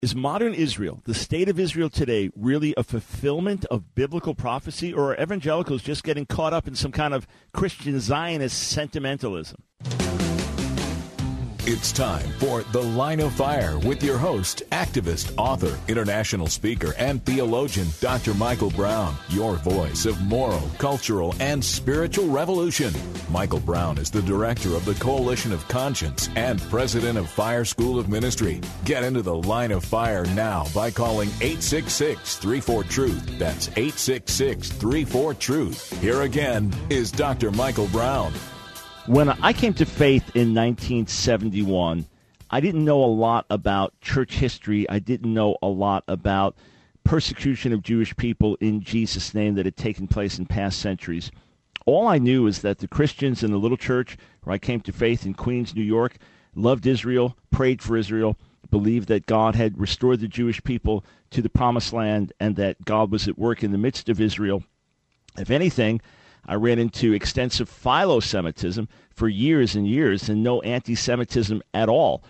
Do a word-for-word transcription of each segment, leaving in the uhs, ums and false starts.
Is modern Israel, the state of Israel today, really a fulfillment of biblical prophecy, or are evangelicals just getting caught up in some kind of Christian Zionist sentimentalism? It's time for The Line of Fire with your host, activist, author, international speaker, and theologian, Doctor Michael Brown, your voice of moral, cultural, and spiritual revolution. Michael Brown is the director of the Coalition of Conscience and president of Fire School of Ministry. Get into The Line of Fire now by calling eight six six, three four, truth. That's eight six six, three four, truth. Here again is Doctor Michael Brown. When I came to faith in nineteen seventy-one, I didn't know a lot about church history. I didn't know a lot about persecution of Jewish people in Jesus' name that had taken place in past centuries. All I knew is that the Christians in the little church where I came to faith in Queens, New York, loved Israel, prayed for Israel, believed that God had restored the Jewish people to the promised land and that God was at work in the midst of Israel. If anything, I ran into extensive philo-Semitism for years and years and no anti-Semitism at all.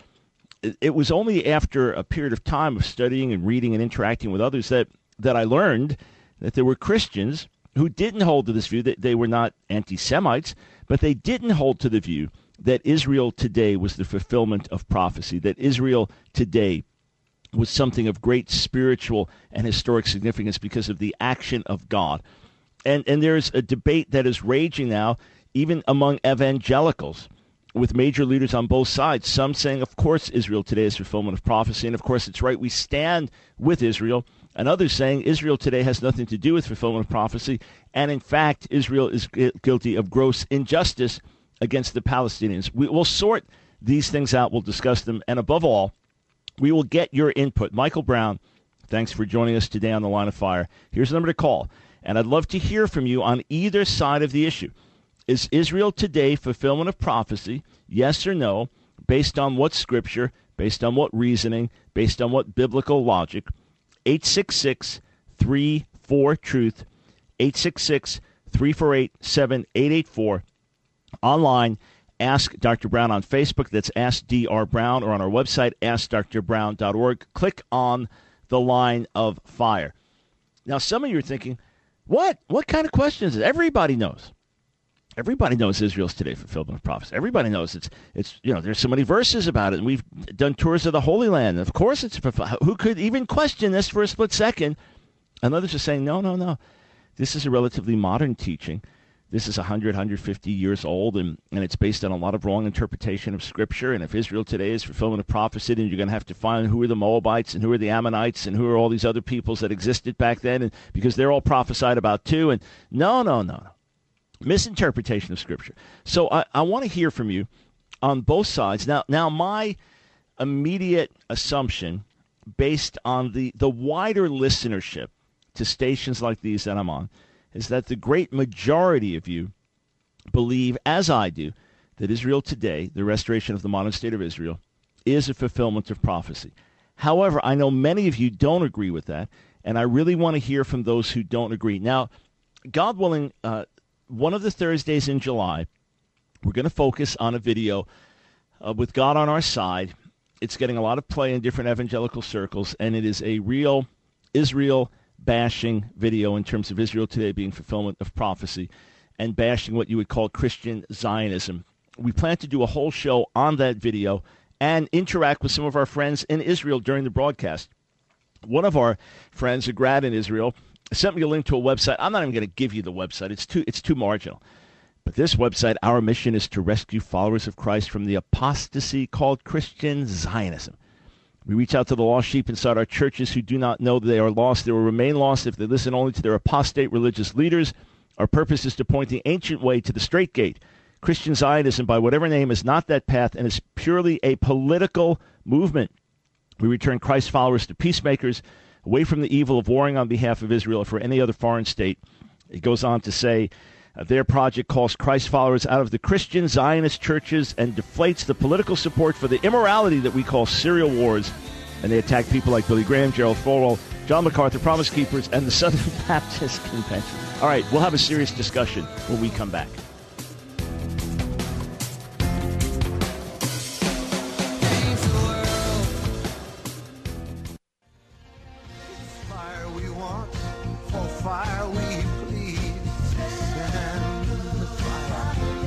It was only after a period of time of studying and reading and interacting with others that, that I learned that there were Christians who didn't hold to this view, that they were not anti-Semites, but they didn't hold to the view that Israel today was the fulfillment of prophecy, that Israel today was something of great spiritual and historic significance because of the action of God. And and there's a debate that is raging now, even among evangelicals, with major leaders on both sides. Some saying, of course, Israel today is fulfillment of prophecy, and of course it's right, we stand with Israel. And others saying Israel today has nothing to do with fulfillment of prophecy, and in fact, Israel is guilty of gross injustice against the Palestinians. We will sort these things out, we'll discuss them, and above all, we will get your input. Michael Brown, thanks for joining us today on The Line of Fire. Here's the number to call. And I'd love to hear from you on either side of the issue. Is Israel today fulfillment of prophecy, yes or no, based on what scripture, based on what reasoning, based on what biblical logic? eight six six, three four, truth, eight six six, three four eight, seven eight eight four. Online, Ask Doctor Brown on Facebook, that's Ask D R Brown, or on our website, ask dr brown dot org. Click on The Line of Fire. Now, some of you are thinking, What? What kind of question is it? Everybody knows. Everybody knows Israel's today fulfillment of prophecy. Everybody knows it's, it's you know, there's so many verses about it, and we've done tours of the Holy Land. And of course it's, who could even question this for a split second? And others are saying, no, no, no. This is a relatively modern teaching. This is one hundred, one hundred fifty years old, and, and it's based on a lot of wrong interpretation of Scripture. And if Israel today is fulfillment of prophecy, then you're going to have to find who are the Moabites and who are the Ammonites and who are all these other peoples that existed back then, and because they're all prophesied about too. And no, no, no, no. Misinterpretation of Scripture. So I, I want to hear from you on both sides. Now, now my immediate assumption, based on the, the wider listenership to stations like these that I'm on, is that the great majority of you believe, as I do, that Israel today, the restoration of the modern state of Israel, is a fulfillment of prophecy. However, I know many of you don't agree with that, and I really want to hear from those who don't agree. Now, God willing, uh, one of the Thursdays in July, we're going to focus on a video uh, with God on our side. It's getting a lot of play in different evangelical circles, and it is a real Israel bashing video in terms of Israel today being fulfillment of prophecy and bashing what you would call Christian Zionism. We plan to do a whole show on that video and interact with some of our friends in Israel during the broadcast. One of our friends, a grad in Israel, sent me a link to a website. I'm not even going to give you the website. It's too, it's too marginal. But this website, our mission is to rescue followers of Christ from the apostasy called Christian Zionism. We reach out to the lost sheep inside our churches who do not know that they are lost. They will remain lost if they listen only to their apostate religious leaders. Our purpose is to point the ancient way to the straight gate. Christian Zionism, by whatever name, is not that path and is purely a political movement. We return Christ followers to peacemakers, away from the evil of warring on behalf of Israel or for any other foreign state. It goes on to say, Uh, their project calls Christ followers out of the Christian Zionist churches and deflates the political support for the immorality that we call serial wars. And they attack people like Billy Graham, Gerald Falwell, John MacArthur, Promise Keepers, and the Southern Baptist Convention. All right, we'll have a serious discussion when we come back.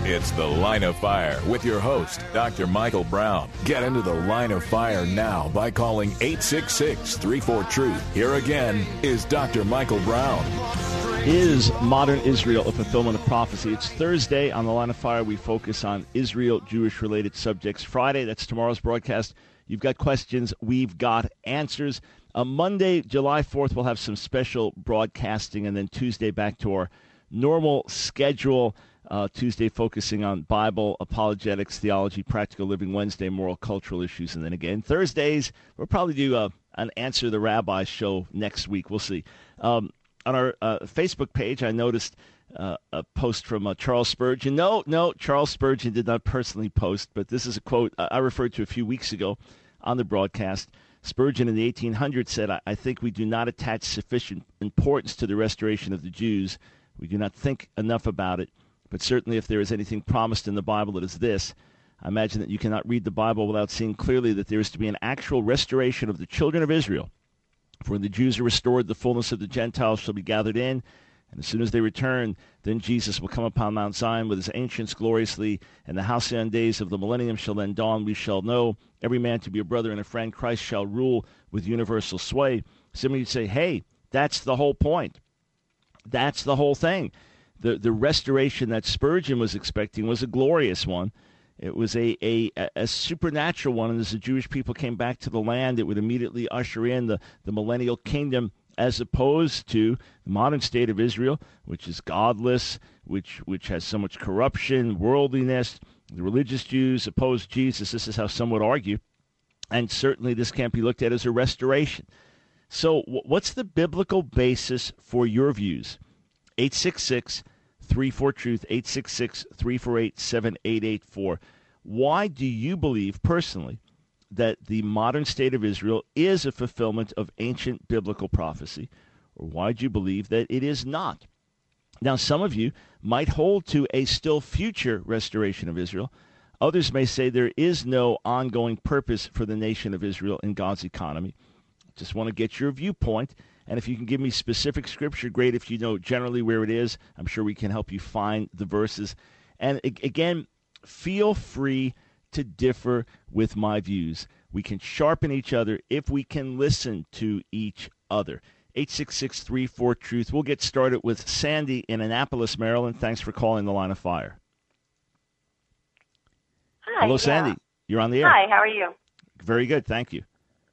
It's The Line of Fire with your host, Doctor Michael Brown. Get into the Line of Fire now by calling eight six six, three four, truth. Here again is Doctor Michael Brown. Is modern Israel a fulfillment of prophecy? It's Thursday. On The Line of Fire, we focus on Israel, Jewish-related subjects. Friday, that's tomorrow's broadcast. You've got questions. We've got answers. Uh, Monday, July fourth, we'll have some special broadcasting, and then Tuesday back to our normal schedule. Uh, Tuesday focusing on Bible, apologetics, theology, practical living. Wednesday, moral, cultural issues. And then again, Thursdays, we'll probably do a, an Answer the Rabbi show next week. We'll see. Um, on our uh, Facebook page, I noticed uh, a post from uh, Charles Spurgeon. No, no, Charles Spurgeon did not personally post, but this is a quote I referred to a few weeks ago on the broadcast. Spurgeon in the eighteen hundreds said, I, I think we do not attach sufficient importance to the restoration of the Jews. We do not think enough about it. But certainly if there is anything promised in the Bible, it is this. I imagine that you cannot read the Bible without seeing clearly that there is to be an actual restoration of the children of Israel. For when the Jews are restored, the fullness of the Gentiles shall be gathered in. And as soon as they return, then Jesus will come upon Mount Zion with his ancients gloriously, and the halcyon days of the millennium shall then dawn. We shall know every man to be a brother and a friend. Christ shall rule with universal sway. Somebody would say, hey, that's the whole point. That's the whole thing. The the restoration that Spurgeon was expecting was a glorious one. It was a, a, a supernatural one, and as the Jewish people came back to the land, it would immediately usher in the, the millennial kingdom, as opposed to the modern state of Israel, which is godless, which which has so much corruption, worldliness. The religious Jews oppose Jesus. This is how some would argue, and certainly this can't be looked at as a restoration. So what's the biblical basis for your views? eight six six, three four, truth, eight six six, three four eight, seven eight eight four. Why do you believe personally that the modern state of Israel is a fulfillment of ancient biblical prophecy, or why do you believe that it is not? Now, some of you might hold to a still future restoration of Israel. Others may say there is no ongoing purpose for the nation of Israel in God's economy. Just want to get your viewpoint. And if you can give me specific scripture, great. If you know generally where it is, I'm sure we can help you find the verses. And again, feel free to differ with my views. We can sharpen each other if we can listen to each other. eight six six, three four, truth. We'll get started with Sandy in Annapolis, Maryland. Thanks for calling The Line of Fire. Hi. Hello, Sandy. Yeah. You're on the air. Hi, how are you? Very good. Thank you.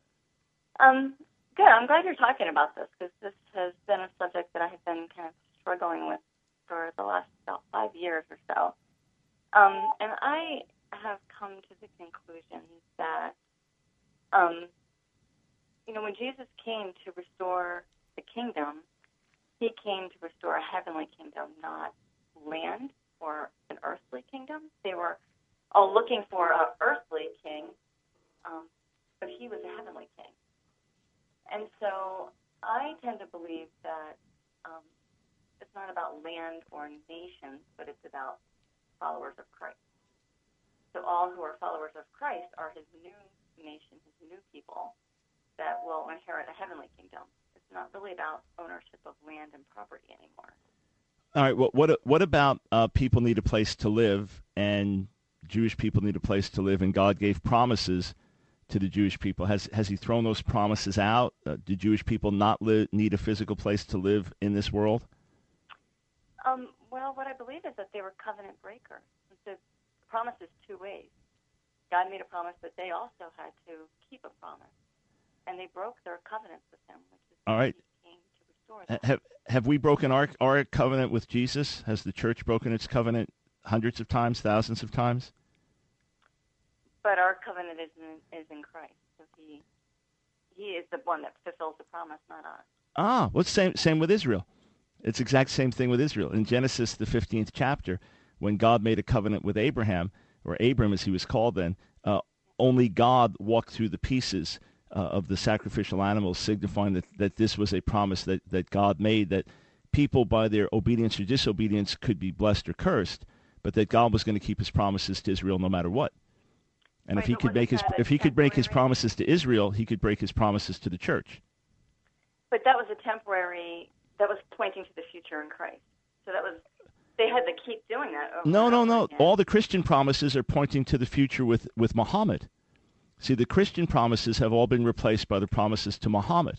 Um, good. I'm glad you're talking about this, because this has been a subject that I have been kind of struggling with for the last about five years or so. Um, and I have come to the conclusion that, um, you know, when Jesus came to restore the kingdom, he came to restore a heavenly kingdom, not land or an earthly kingdom. They were all looking for an earthly king, um, but he was a heavenly king. And so I tend to believe that um, it's not about land or nations, but it's about followers of Christ. So all who are followers of Christ are his new nation, his new people that will inherit a heavenly kingdom. It's not really about ownership of land and property anymore. All right. Well, what what about uh, people need a place to live, and Jewish people need a place to live, and God gave promises to the Jewish people? Has has he thrown those promises out? Uh, do Jewish people not li- need a physical place to live in this world? Um, well, what I believe is that they were covenant breakers. The promise is two ways. God made a promise, but they also had to keep a promise. And they broke their covenants with him, which is all right. He came to restore them. Have, have we broken our, our covenant with Jesus? Has the church broken its covenant hundreds of times, thousands of times? But our covenant is in, is in Christ. So he he is the one that fulfills the promise, not us. Ah, well, same same with Israel. It's the exact same thing with Israel. In Genesis, the fifteenth chapter, when God made a covenant with Abraham, or Abram as he was called then, uh, only God walked through the pieces uh, of the sacrificial animals, signifying that, that this was a promise that, that God made, that people by their obedience or disobedience could be blessed or cursed, but that God was going to keep his promises to Israel no matter what. And Wait, if he could make his if he could break his promises to Israel, he could break his promises to the church. But that was a temporary. That was pointing to the future in Christ. So that was they had to keep doing that over No, and no, over no. again. All the Christian promises are pointing to the future with, with Muhammad. See, the Christian promises have all been replaced by the promises to Muhammad.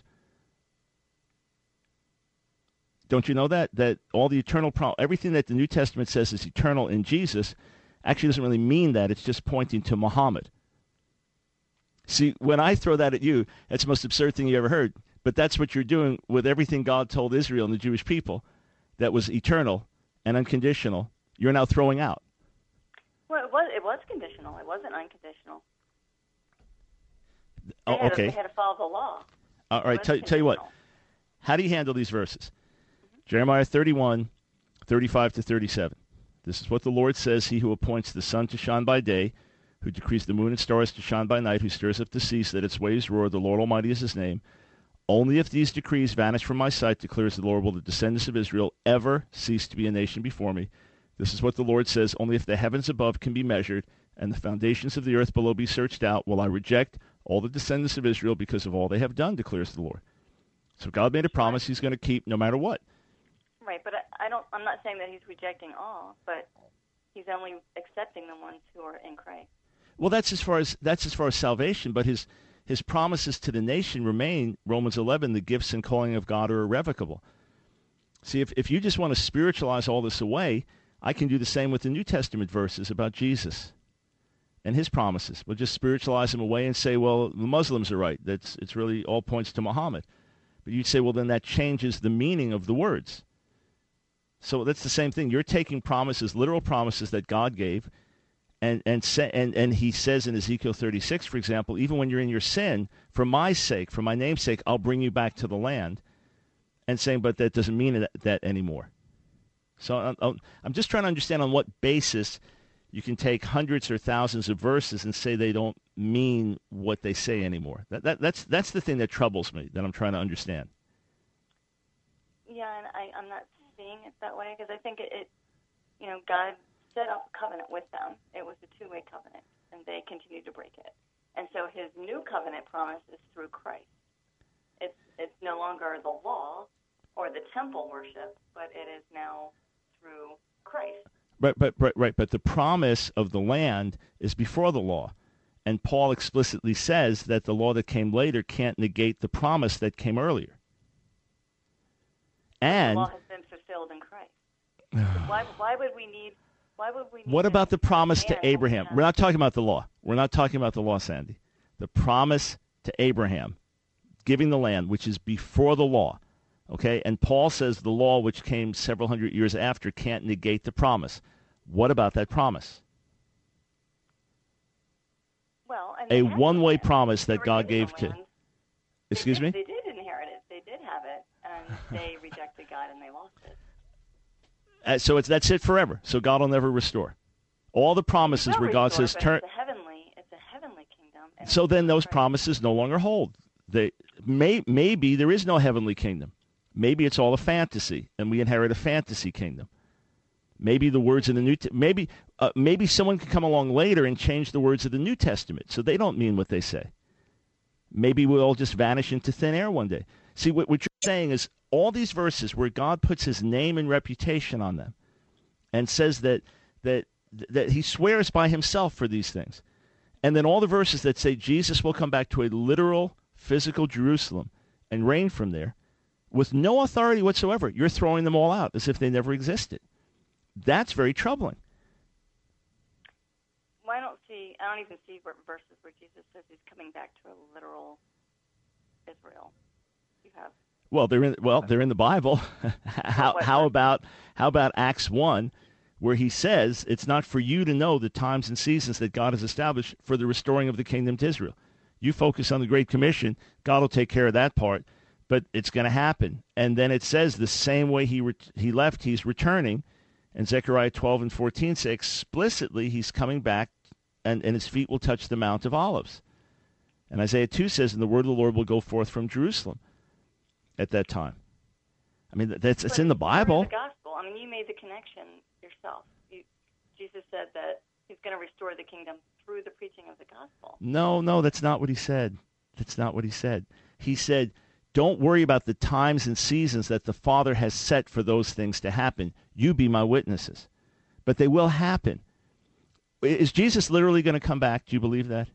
Don't you know that? That all the eternal, pro- everything that the New Testament says is eternal in Jesus actually doesn't really mean that. It's just pointing to Muhammad. See, when I throw that at you, that's the most absurd thing you ever heard. But that's what you're doing with everything God told Israel and the Jewish people that was eternal and unconditional. You're now throwing out. Well, it was, it was conditional. It wasn't unconditional. They Oh, had okay. To, they had to follow the law. All It right, was tell, tell you what. conditional. How do you handle these verses? Mm-hmm. Jeremiah thirty-one, thirty-five to thirty-seven. This is what the Lord says, he who appoints the sun to shine by day, who decrees the moon and stars to shine by night, who stirs up the sea so that its waves roar, the Lord Almighty is his name. Only if these decrees vanish from my sight, declares the Lord, will the descendants of Israel ever cease to be a nation before me. This is what the Lord says, only if the heavens above can be measured and the foundations of the earth below be searched out, will I reject all the descendants of Israel because of all they have done, declares the Lord. So God made a promise he's going to keep no matter what. Right, but I, I don't. I'm not saying that he's rejecting all, but he's only accepting the ones who are in Christ. Well, that's as far as that's as far as salvation, but his his promises to the nation remain. Romans eleven, the gifts and calling of God are irrevocable. See, if if you just want to spiritualize all this away, I can do the same with the New Testament verses about Jesus and his promises. We'll just spiritualize them away and say, well, the Muslims are right. That's it's really all points to Muhammad. But you'd say, well, then that changes the meaning of the words. So that's the same thing. You're taking promises, literal promises that God gave, and and say, and and he says in Ezekiel thirty-six, for example, even when you're in your sin, for my sake, for my name's sake, I'll bring you back to the land. And saying, but that doesn't mean that, that anymore. So I'm, I'm just trying to understand on what basis you can take hundreds or thousands of verses and say they don't mean what they say anymore. That, that that's that's the thing that troubles me, that I'm trying to understand. Yeah, and I, I'm not seeing it that way because I think it, it, you know, God set up a covenant with them. It was a two-way covenant, and they continued to break it. And so his new covenant promise is through Christ. It's it's no longer the law or the temple worship, but it is now through Christ. Right, but right, right. But the promise of the land is before the law, and Paul explicitly says that the law that came later can't negate the promise that came earlier. And the law has been fulfilled in Christ. why why would we need? Why would we? Need what about the promise to man when we Abraham? have- We're not talking about the law. We're not talking about the law, Sandy. The promise to Abraham, giving the land, which is before the law. Okay, and Paul says the law, which came several hundred years after, can't negate the promise. What about that promise? Well, and A they had the one-way land. promise They that were God given gave the to... land. Excuse they me? did, They did inherit it. They did have it, and they rejected God and they lost it. Uh, so it's that's it forever. So God will never restore. All the promises Will where God restore, says... but turn. It's a heavenly. It's a heavenly kingdom. and So it's then through those Christ. promises no longer hold. They may maybe there is no heavenly kingdom. Maybe it's all a fantasy, and we inherit a fantasy kingdom. Maybe the words in the New T- maybe uh, maybe someone could come along later and change the words of the New Testament, so they don't mean what they say. Maybe we'll all just vanish into thin air one day. See, what, what you're saying is all these verses where God puts his name and reputation on them, and says that that that he swears by himself for these things, and then all the verses that say Jesus will come back to a literal, physical Jerusalem and reign from there, with no authority whatsoever. You're throwing them all out as if they never existed. That's very troubling. Well, I don't see. I don't even see ver- verses where Jesus says he's coming back to a literal Israel. You have. Well, they're in. Well, they're in the Bible. how What- how what- about how about Acts one, where he says it's not for you to know the times and seasons that God has established for the restoring of the kingdom to Israel. You focus on the Great Commission. God will take care of that part, but it's going to happen. And then it says the same way he re- he left, he's returning. And Zechariah twelve and fourteen say explicitly he's coming back, and, and his feet will touch the Mount of Olives. And Isaiah two says, and the word of the Lord will go forth from Jerusalem at that time. I mean, that's it's But in the it's through Bible. The gospel. I mean, you made the connection yourself. You, Jesus said that he's going to restore the kingdom through the preaching of the gospel. No, no, that's not what he said. That's not what he said. He said, Don't worry about the times and seasons that the Father has set for those things to happen. You be my witnesses. But they will happen. Is Jesus literally going to come back? Do you believe that?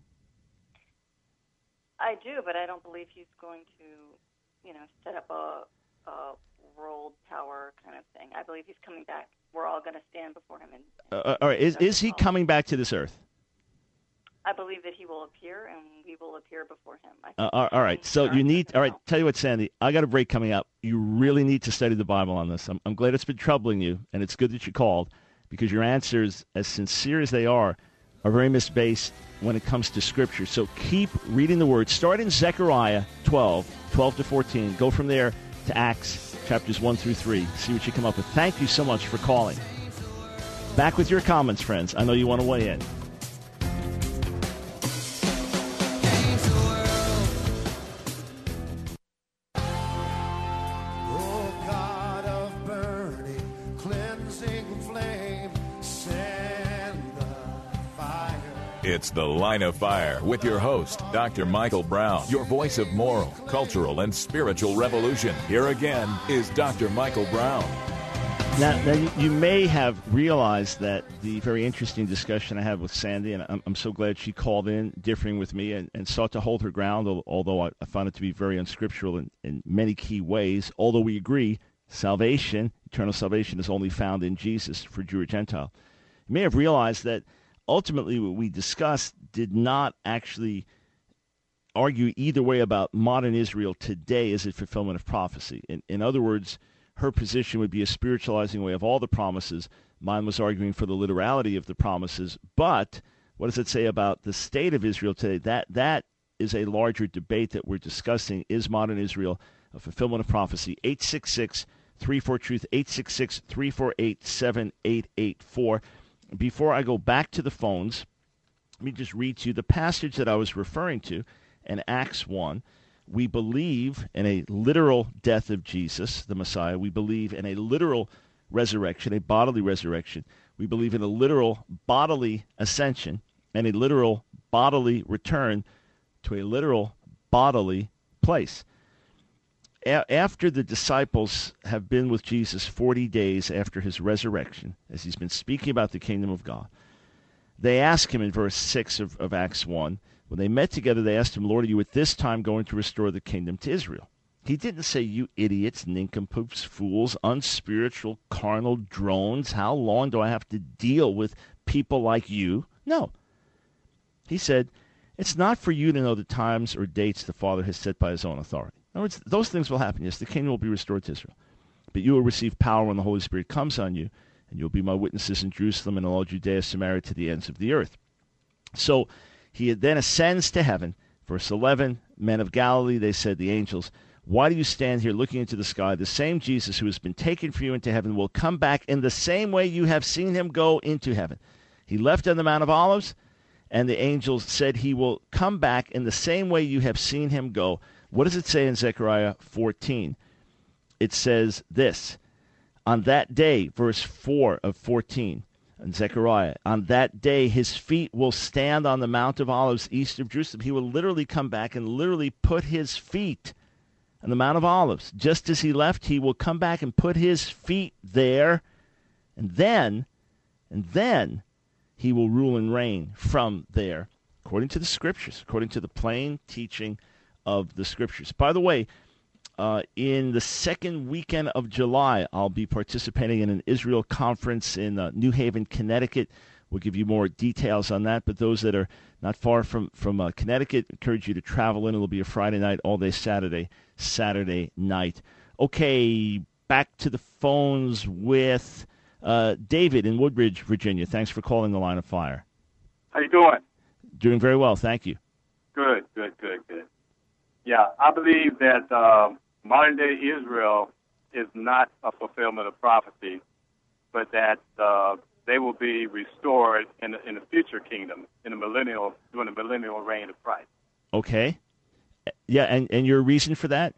I do, but I don't believe he's going to, you know, set up a, a world tower kind of thing. I believe he's coming back. We're all going to stand before him. And, and uh, all right. Is, is he coming back to this earth? I believe that he will appear, and we will appear before him. I think uh, all right. So you need. All right. Tell you what, Sandy. I got a break coming up. You really need to study the Bible on this. I'm, I'm glad it's been troubling you, and it's good that you called, because your answers, as sincere as they are, are very misbased when it comes to Scripture. So keep reading the Word. Start in Zechariah twelve, twelve to fourteen. Go from there to Acts chapters one through three. See what you come up with. Thank you so much for calling. Back with your comments, friends. I know you want to weigh in. It's The Line of Fire with your host, Doctor Michael Brown, your voice of moral, cultural, and spiritual revolution. Here again is Doctor Michael Brown. Now, now you, you may have realized that the very interesting discussion I had with Sandy, and I'm, I'm so glad she called in, differing with me, and, and sought to hold her ground, although I, I found it to be very unscriptural in, in many key ways. Although we agree, salvation, eternal salvation, is only found in Jesus for Jew or Gentile. You may have realized that ultimately, what we discussed did not actually argue either way about modern Israel today as a fulfillment of prophecy. In, in other words, her position would be a spiritualizing way of all the promises. Mine was arguing for the literality of the promises. But what does it say about the state of Israel today? That that is a larger debate that we're discussing. Is modern Israel a fulfillment of prophecy? eight six six, three four, truth, eight six six, three four eight, seven eight eight four. Before I go back to the phones, let me just read to you the passage that I was referring to in Acts one. We believe in a literal death of Jesus, the Messiah. We believe in a literal resurrection, a bodily resurrection. We believe in a literal bodily ascension and a literal bodily return to a literal bodily place. A- after the disciples have been with Jesus forty days after his resurrection, as he's been speaking about the kingdom of God, they ask him in verse six of, of Acts one, when they met together, they asked him, Lord, are you at this time going to restore the kingdom to Israel? He didn't say, you idiots, nincompoops, fools, unspiritual, carnal drones. How long do I have to deal with people like you? No. He said, it's not for you to know the times or dates the Father has set by his own authority. In other words, those things will happen. Yes, the kingdom will be restored to Israel. But you will receive power when the Holy Spirit comes on you, and you'll be my witnesses in Jerusalem and all Judea, Samaria, to the ends of the earth. So he then ascends to heaven. Verse eleven, men of Galilee, they said, the angels, why do you stand here looking into the sky? The same Jesus who has been taken for you into heaven will come back in the same way you have seen him go into heaven. He left on the Mount of Olives, and the angels said he will come back in the same way you have seen him go. What does it say in Zechariah fourteen? It says this, on that day, verse four of fourteen, in Zechariah, on that day his feet will stand on the Mount of Olives east of Jerusalem. He will literally come back and literally put his feet on the Mount of Olives. Just as he left, he will come back and put his feet there, and then, and then he will rule and reign from there, according to the Scriptures, according to the plain teaching of the Scriptures. By the way, uh, in the second weekend of July, I'll be participating in an Israel conference in uh, New Haven, Connecticut. We'll give you more details on that, but those that are not far from, from uh, Connecticut, encourage you to travel in. It'll be a Friday night, all day Saturday, Saturday night. Okay, back to the phones with uh, David in Woodbridge, Virginia. Thanks for calling the Line of Fire. How you doing? Doing very well, thank you. Good, good, good, good. Yeah, I believe that uh, modern-day Israel is not a fulfillment of prophecy, but that uh, they will be restored in the, in the future kingdom, in the millennial, during the millennial reign of Christ. Okay. Yeah, and, and your reason for that?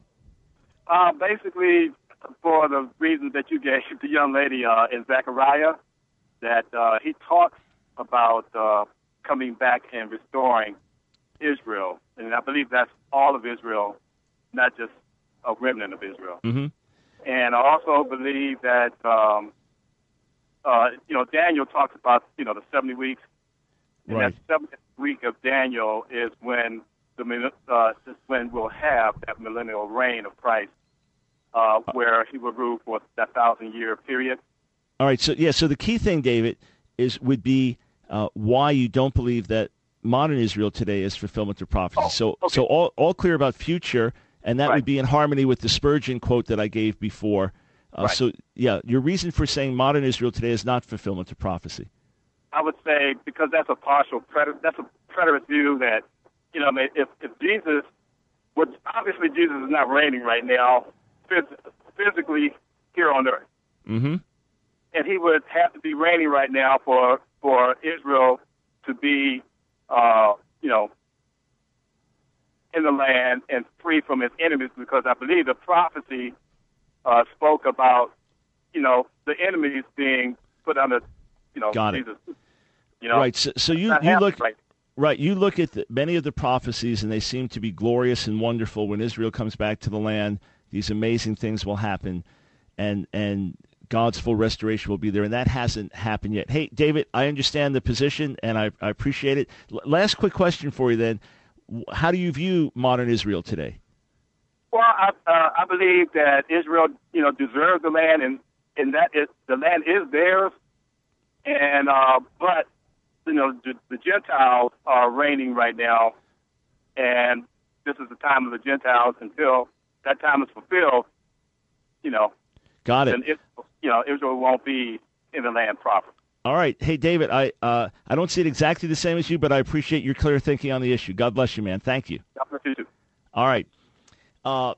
Uh, basically, for the reasons that you gave the young lady uh, in Zechariah, that uh, he talks about uh, coming back and restoring Israel. And I believe that's all of Israel, not just a remnant of Israel. Mm-hmm. And I also believe that, um, uh, you know, Daniel talks about, you know, the seventy weeks. And Right. that seventh week of Daniel is when the uh, is when we'll have that millennial reign of Christ, uh, where he will rule for that thousand-year period. All right. So, yeah, so the key thing, David, is would be uh, why you don't believe that modern Israel today is fulfillment of prophecy. Oh, so, okay. so all, all clear about future, and that Right. would be in harmony with the Spurgeon quote that I gave before. Uh, Right. So, yeah, your reason for saying modern Israel today is not fulfillment of prophecy. I would say because that's a partial preterist, that's a preterist view that, you know, if, if Jesus, which obviously Jesus is not reigning right now phys- physically here on earth. Mm-hmm. And he would have to be reigning right now for, for Israel to be, uh, you know, in the land and free from its enemies, because I believe the prophecy uh, spoke about, you know, the enemies being put under, you know, Got it. Jesus. You know, Right. So, so you, not you happening look right. right. You look at the, many of the prophecies, and they seem to be glorious and wonderful. When Israel comes back to the land, these amazing things will happen, and and God's full restoration will be there, and that hasn't happened yet. Hey, David, I understand the position, and I, I appreciate it. L- last quick question for you, then: how do you view modern Israel today? Well, I, uh, I believe that Israel, you know, deserves the land, and and that is, the land is theirs, and uh, but you know, the, the Gentiles are reigning right now, and this is the time of the Gentiles until that time is fulfilled. You know, Got it. then it, you know, Israel won't be in the land proper. All right. Hey, David, I uh, I don't see it exactly the same as you, but I appreciate your clear thinking on the issue. God bless you, man. Thank you. God bless you too. All right. Uh,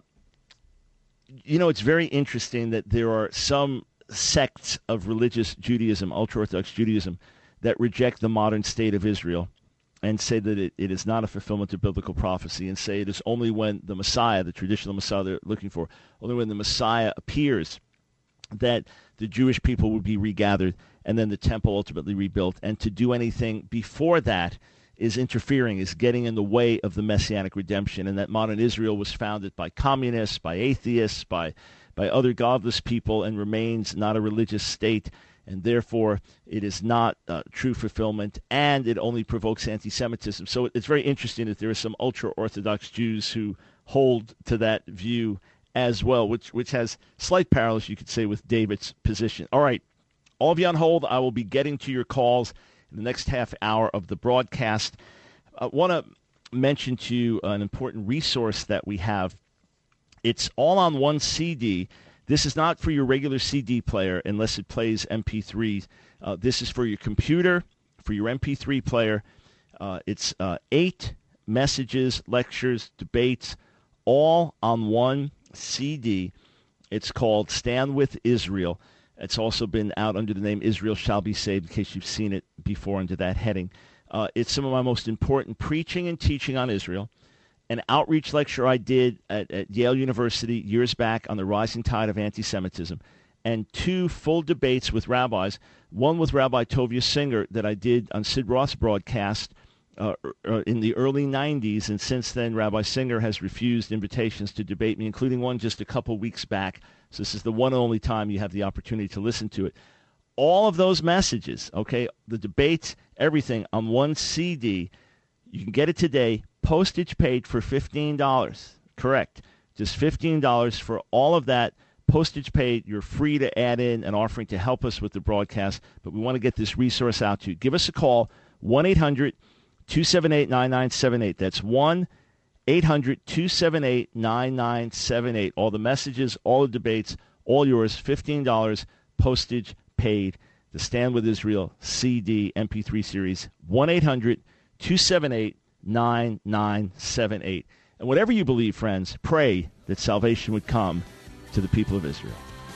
you know, it's very interesting that there are some sects of religious Judaism, ultra-Orthodox Judaism, that reject the modern state of Israel and say that it, it is not a fulfillment of biblical prophecy, and say it is only when the Messiah, the traditional Messiah they're looking for, only when the Messiah appears that the Jewish people would be regathered and then the temple ultimately rebuilt. And to do anything before that is interfering, is getting in the way of the messianic redemption, and that modern Israel was founded by communists, by atheists, by by other godless people, and remains not a religious state, and therefore it is not uh, true fulfillment, and it only provokes anti-Semitism. So it's very interesting that there are some ultra-Orthodox Jews who hold to that view as well, which which has slight parallels, you could say, with David's position. All right, all of you on hold. I will be getting to your calls in the next half hour of the broadcast. I want to mention to you an important resource that we have. It's all on one C D. This is not for your regular C D player unless it plays M P threes. Uh, this is for your computer, for your M P three player. Uh, it's uh, eight messages, lectures, debates, all on one C D. It's called Stand with Israel. It's also been out under the name Israel Shall Be Saved, in case you've seen it before under that heading. Uh, it's some of my most important preaching and teaching on Israel. An outreach lecture I did at, at Yale University years back on the rising tide of anti-Semitism, and two full debates with rabbis, one with Rabbi Tovia Singer that I did on Sid Roth's broadcast uh, in the early nineties, and since then Rabbi Singer has refused invitations to debate me, including one just a couple weeks back. So this is the one and only time you have the opportunity to listen to it. All of those messages, okay, the debates, everything on one C D. You can get it today, postage paid for fifteen dollars. Correct. Just fifteen dollars for all of that, postage paid. You're free to add in an offering to help us with the broadcast, but we want to get this resource out to you. Give us a call, one eight hundred two seven eight nine nine seven eight. That's one eight hundred two seven eight nine nine seven eight. All the messages, all the debates, all yours, fifteen dollars, postage paid. The Stand with Israel C D M P three series, one eight hundred two seven eight nine nine seven eight. And whatever you believe, friends, pray that salvation would come to the people of Israel.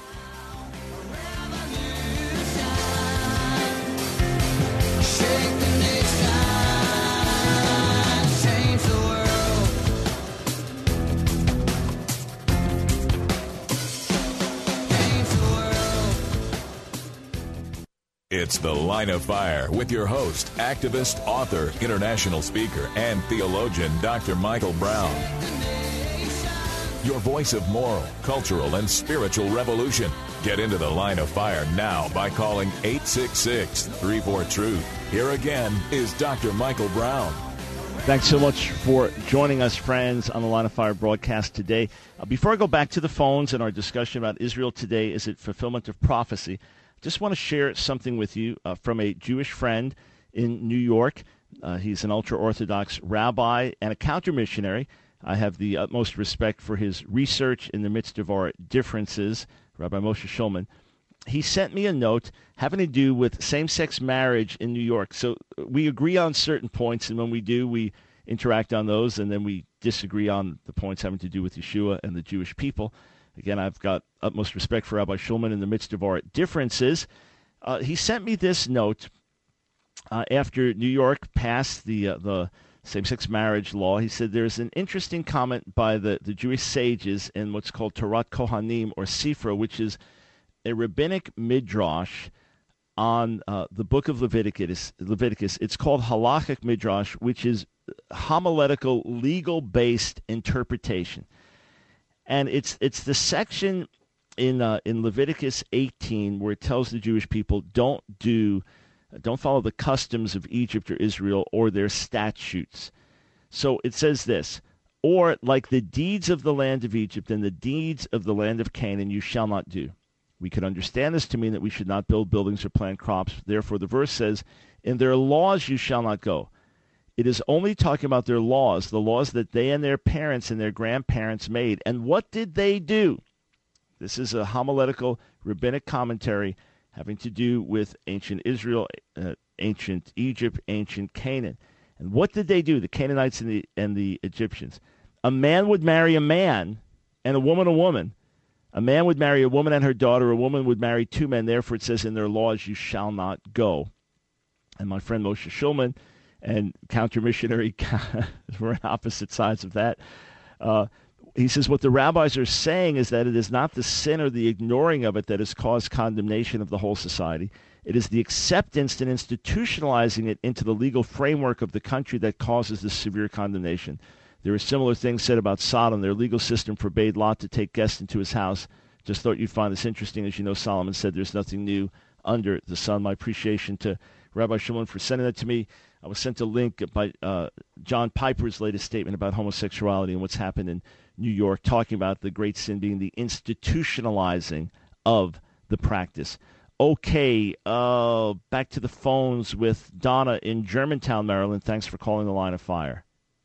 It's The Line of Fire with your host, activist, author, international speaker, and theologian, Doctor Michael Brown. your voice of moral, cultural, and spiritual revolution. Get into the Line of Fire now by calling eight six six, three four, truth. Here again is Doctor Michael Brown. Thanks so much for joining us, friends, on the Line of Fire broadcast today. Uh, before I go back to the phones and our discussion about Israel today, is it fulfillment of prophecy? I just want to share something with you uh, from a Jewish friend in New York. Uh, he's an ultra-Orthodox rabbi and a counter-missionary. I have the utmost respect for his research in the midst of our differences, Rabbi Moshe Shulman. He sent me a note having to do with same-sex marriage in New York. So we agree on certain points, and when we do, we interact on those, and then we disagree on the points having to do with Yeshua and the Jewish people. Again, I've got utmost respect for Rabbi Shulman in the midst of our differences. Uh, he sent me this note uh, after New York passed the uh, the same-sex marriage law. He said there's an interesting comment by the, the Jewish sages in what's called Torat Kohanim, or Sifra, which is a rabbinic midrash on uh, the book of Leviticus. Leviticus. It's called Halachic Midrash, which is homiletical, legal-based interpretation. And it's it's the section in uh, in Leviticus eighteen where it tells the Jewish people don't do, don't follow the customs of Egypt or Israel or their statutes. So it says this, or like the deeds of the land of Egypt and the deeds of the land of Canaan you shall not do. We could understand this to mean that we should not build buildings or plant crops. Therefore, the verse says, in their laws you shall not go. It is only talking about their laws, the laws that they and their parents and their grandparents made. And what did they do? This is a homiletical rabbinic commentary having to do with ancient Israel, uh, ancient Egypt, ancient Canaan. And what did they do, the Canaanites and the, and the Egyptians? A man would marry a man and a woman a woman. A man would marry a woman and her daughter. A woman would marry two men. Therefore, it says in their laws, you shall not go. And my friend Moshe Shulman and counter-missionary, we're on opposite sides of that. Uh, he says what the rabbis are saying is that it is not the sin or the ignoring of it that has caused condemnation of the whole society. It is the acceptance and institutionalizing it into the legal framework of the country that causes this severe condemnation. There are similar things said about Sodom. Their legal system forbade Lot to take guests into his house. Just thought you'd find this interesting. As you know, Solomon said there's nothing new under the sun. My appreciation to Rabbi Shimon for sending that to me. I was sent a link by uh, John Piper's latest statement about homosexuality and what's happened in New York, talking about the great sin being the institutionalizing of the practice. Okay, uh, back to the phones with Donna in Germantown, Maryland. Thanks for calling the Line of Fire.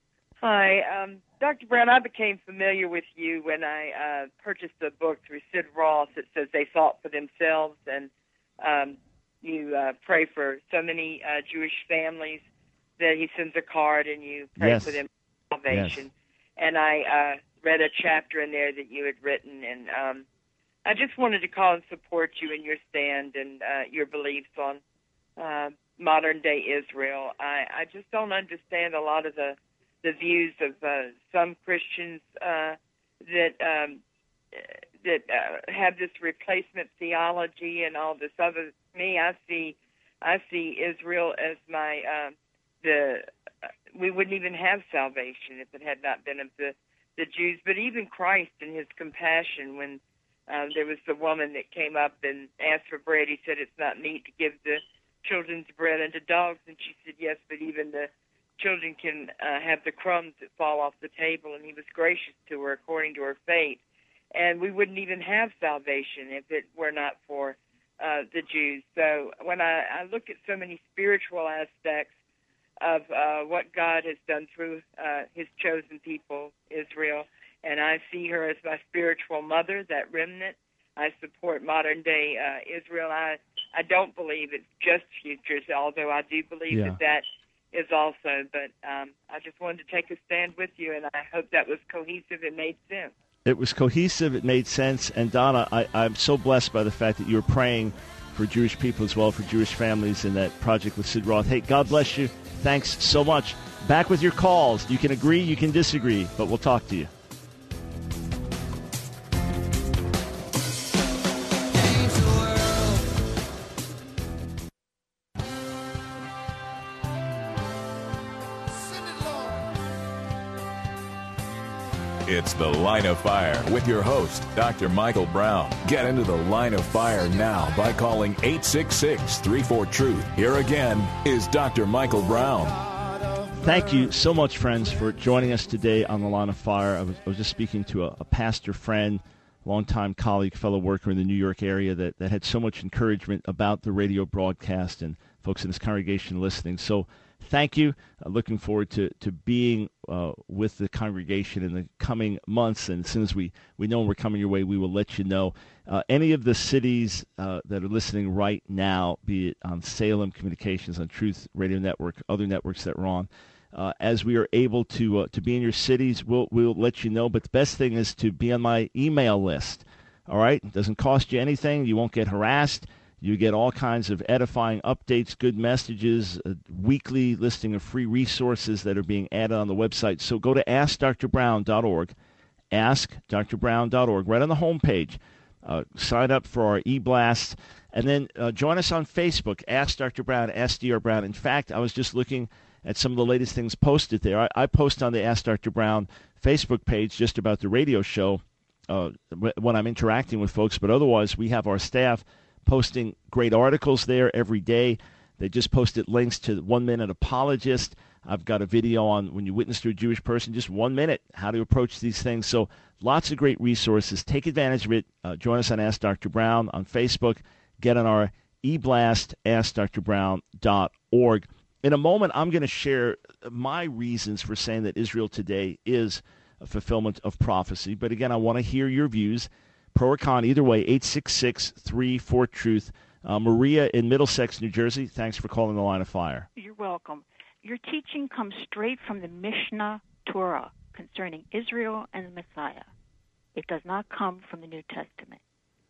Hi, um, Doctor Brown. I became familiar with you when I uh, purchased a book through Sid Ross that says they thought for themselves, and um, you uh, pray for so many uh, Jewish families that he sends a card and you pray yes. for them salvation. Yes. And I uh, read a chapter in there that you had written, and um, I just wanted to call and support you in your stand and uh, your beliefs on uh, modern-day Israel. I, I just don't understand a lot of the the views of uh, some Christians uh, that um, that uh, have this replacement theology and all this other. Me, I see, I see Israel as my uh, the. Uh, we wouldn't even have salvation if it had not been of the the Jews. But even Christ in His compassion, when uh, there was the woman that came up and asked for bread, He said, "It's not meet to give the children's bread unto dogs," and she said, "Yes, but even the children can uh, have the crumbs that fall off the table," and He was gracious to her according to her faith. And we wouldn't even have salvation if it were not for uh, the Jews. So when I, I look at so many spiritual aspects of uh, what God has done through uh, His chosen people, Israel, and I see her as my spiritual mother, that remnant. I support modern-day uh, Israel. I, I don't believe it's just futures, although I do believe yeah. that that is also, but um, I just wanted to take a stand with you, and I hope that was cohesive and made sense. It was cohesive, it made sense, and Donna, I, I'm so blessed by the fact that you're praying for Jewish people as well, for Jewish families in that project with Sid Roth. Hey, God bless you. Thanks so much. Back with your calls. You can agree, you can disagree, but we'll talk to you. It's The Line of Fire with your host, Doctor Michael Brown. Get into the Line of Fire now by calling eight six six, three four, truth. Here again is Doctor Michael Brown. Thank you so much, friends, for joining us today on The Line of Fire. I was, I was just speaking to a, a pastor friend, longtime colleague, fellow worker in the New York area that, that had so much encouragement about the radio broadcast and folks in his congregation listening. So thank you. Uh, looking forward to, to being uh, with the congregation in the coming months. And as soon as we, we know we're coming your way, we will let you know. Uh, any of the cities uh, that are listening right now, be it on Salem Communications, on Truth Radio Network, other networks that we're on, Uh, as we are able to uh, to be in your cities, we'll we'll let you know. But the best thing is to be on my email list. All right, it doesn't cost you anything. You won't get harassed. You get all kinds of edifying updates, good messages, a weekly listing of free resources that are being added on the website. So go to ask dr brown dot org, ask dr brown dot org, right on the homepage. Uh, sign up for our e-blast, and then uh, join us on Facebook. Ask Doctor Brown, Ask D R Brown. In fact, I was just looking at some of the latest things posted there. I, I post on the Ask Doctor Brown Facebook page just about the radio show uh, when I'm interacting with folks, but otherwise we have our staff posting great articles there every day. They just posted links to One Minute Apologist. I've got a video on when you witness to a Jewish person, just one minute, how to approach these things. So lots of great resources. Take advantage of it. Uh, join us on Ask Doctor Brown on Facebook. Get on our e-blast, ask dr brown dot org. In a moment, I'm going to share my reasons for saying that Israel today is a fulfillment of prophecy. But again, I want to hear your views, pro or con, either way, eight six six, three four, truth. Uh, Maria in Middlesex, New Jersey, thanks for calling the Line of Fire. You're welcome. Your teaching comes straight from the Mishnah Torah concerning Israel and the Messiah. It does not come from the New Testament.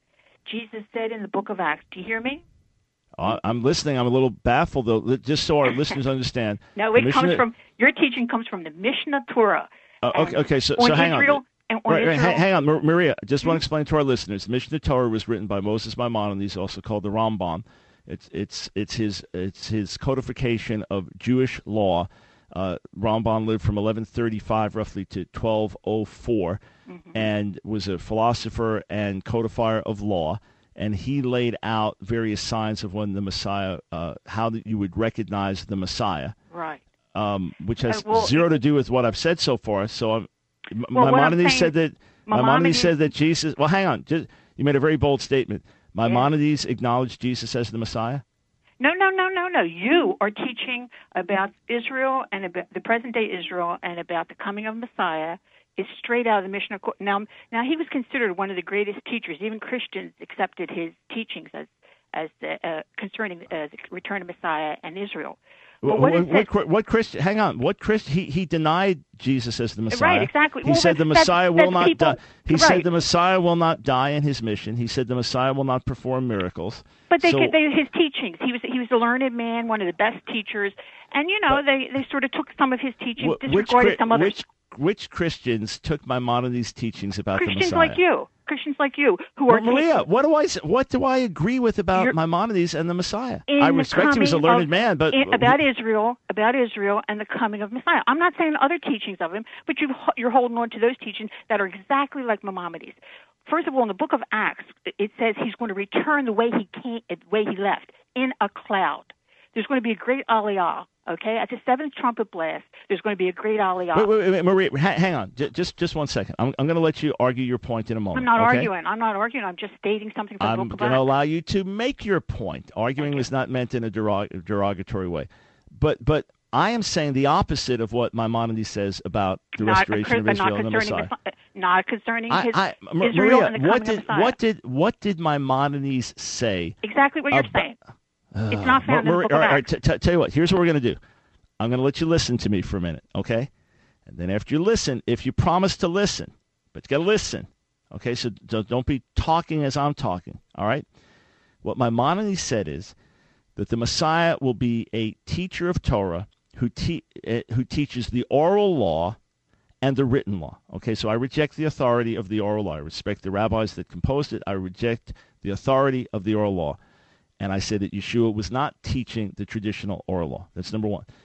Jesus said in the book of Acts, do you hear me? Uh, I'm listening. I'm a little baffled, though, just so our listeners understand. No, it Mishnah... comes from, your teaching comes from the Mishnah Torah. Uh, okay, okay, so, so hang Israel, on. And on right, right, Israel... hang on, Maria, I just hmm? want to explain to our listeners. Mishnah Torah was written by Moses Maimonides, also called the Rambam. It's it's it's his it's his codification of Jewish law. Uh, Rambam lived from eleven thirty-five roughly to twelve oh four, mm-hmm. and was a philosopher and codifier of law. And he laid out various signs of when the Messiah, uh, how that you would recognize the Messiah, right? Um, which has uh, well, zero to do with what I've said so far. So, I'm, well, Maimonides said that Maimonides, Maimonides said that Jesus. Well, hang on, just, you made a very bold statement. Maimonides yeah. acknowledged Jesus as the Messiah. No, no, no, no, no. You are teaching about Israel and about the present-day Israel and about the coming of Messiah. Is straight out of the Mishnah. Now, now he was considered one of the greatest teachers. Even Christians accepted his teachings as as the, uh, concerning uh, the return of Messiah and Israel. Well, what, what, what, what Christian? Hang on. What Christian? He he denied Jesus as the Messiah. Right. Exactly. He well, said the Messiah that's, will that's not people, die. He right. said the Messiah will not die in his mission. He said the Messiah will not perform miracles. But they, so, they his teachings. He was he was a learned man, one of the best teachers, and you know but, they, they sort of took some of his teachings, wh- disregarded which, some others. Which, Which Christians took Maimonides' teachings about Christians the Messiah? like you, Christians like you, who well, are Maria. taking, what do I what do I agree with about You're, Maimonides and the Messiah? I respect him as a learned of, man, but in, about Israel, about Israel and the coming of Messiah. I'm not saying other teachings of him, but you you're holding on to those teachings that are exactly like Maimonides. First of all, in the book of Acts, it says he's going to return the way he came, the way he left, in a cloud. There's going to be a great aliyah. Okay, at the seventh trumpet blast, there's going to be a great aliyah. Wait, wait, wait, Maria, hang on, just just one second. I'm, I'm going to let you argue your point in a moment. I'm not okay? arguing. I'm not arguing. I'm just stating something from the I'm book of going to Acts. allow you to make your point. Arguing okay. was not meant in a derog- derogatory way, but but I am saying the opposite of what Maimonides says about the not restoration of Israel and the Messiah. The, not concerning I, his I, M- Israel Maria, and the what coming did of Messiah. what did what did Maimonides say? Exactly what you're about, saying. Uh, it's not found Maria, in the book all of right, Acts. All right, t- t- tell you what. Here's what we're going to do. I'm going to let you listen to me for a minute, okay? And then after you listen, if you promise to listen, but you got to listen, okay? So don't be talking as I'm talking, all right? What Maimonides said is that the Messiah will be a teacher of Torah who te- uh, who teaches the oral law and the written law. Okay, so I reject the authority of the oral law. I respect the rabbis that composed it. I reject the authority of the oral law. And I say that Yeshua was not teaching the traditional oral law. That's number one.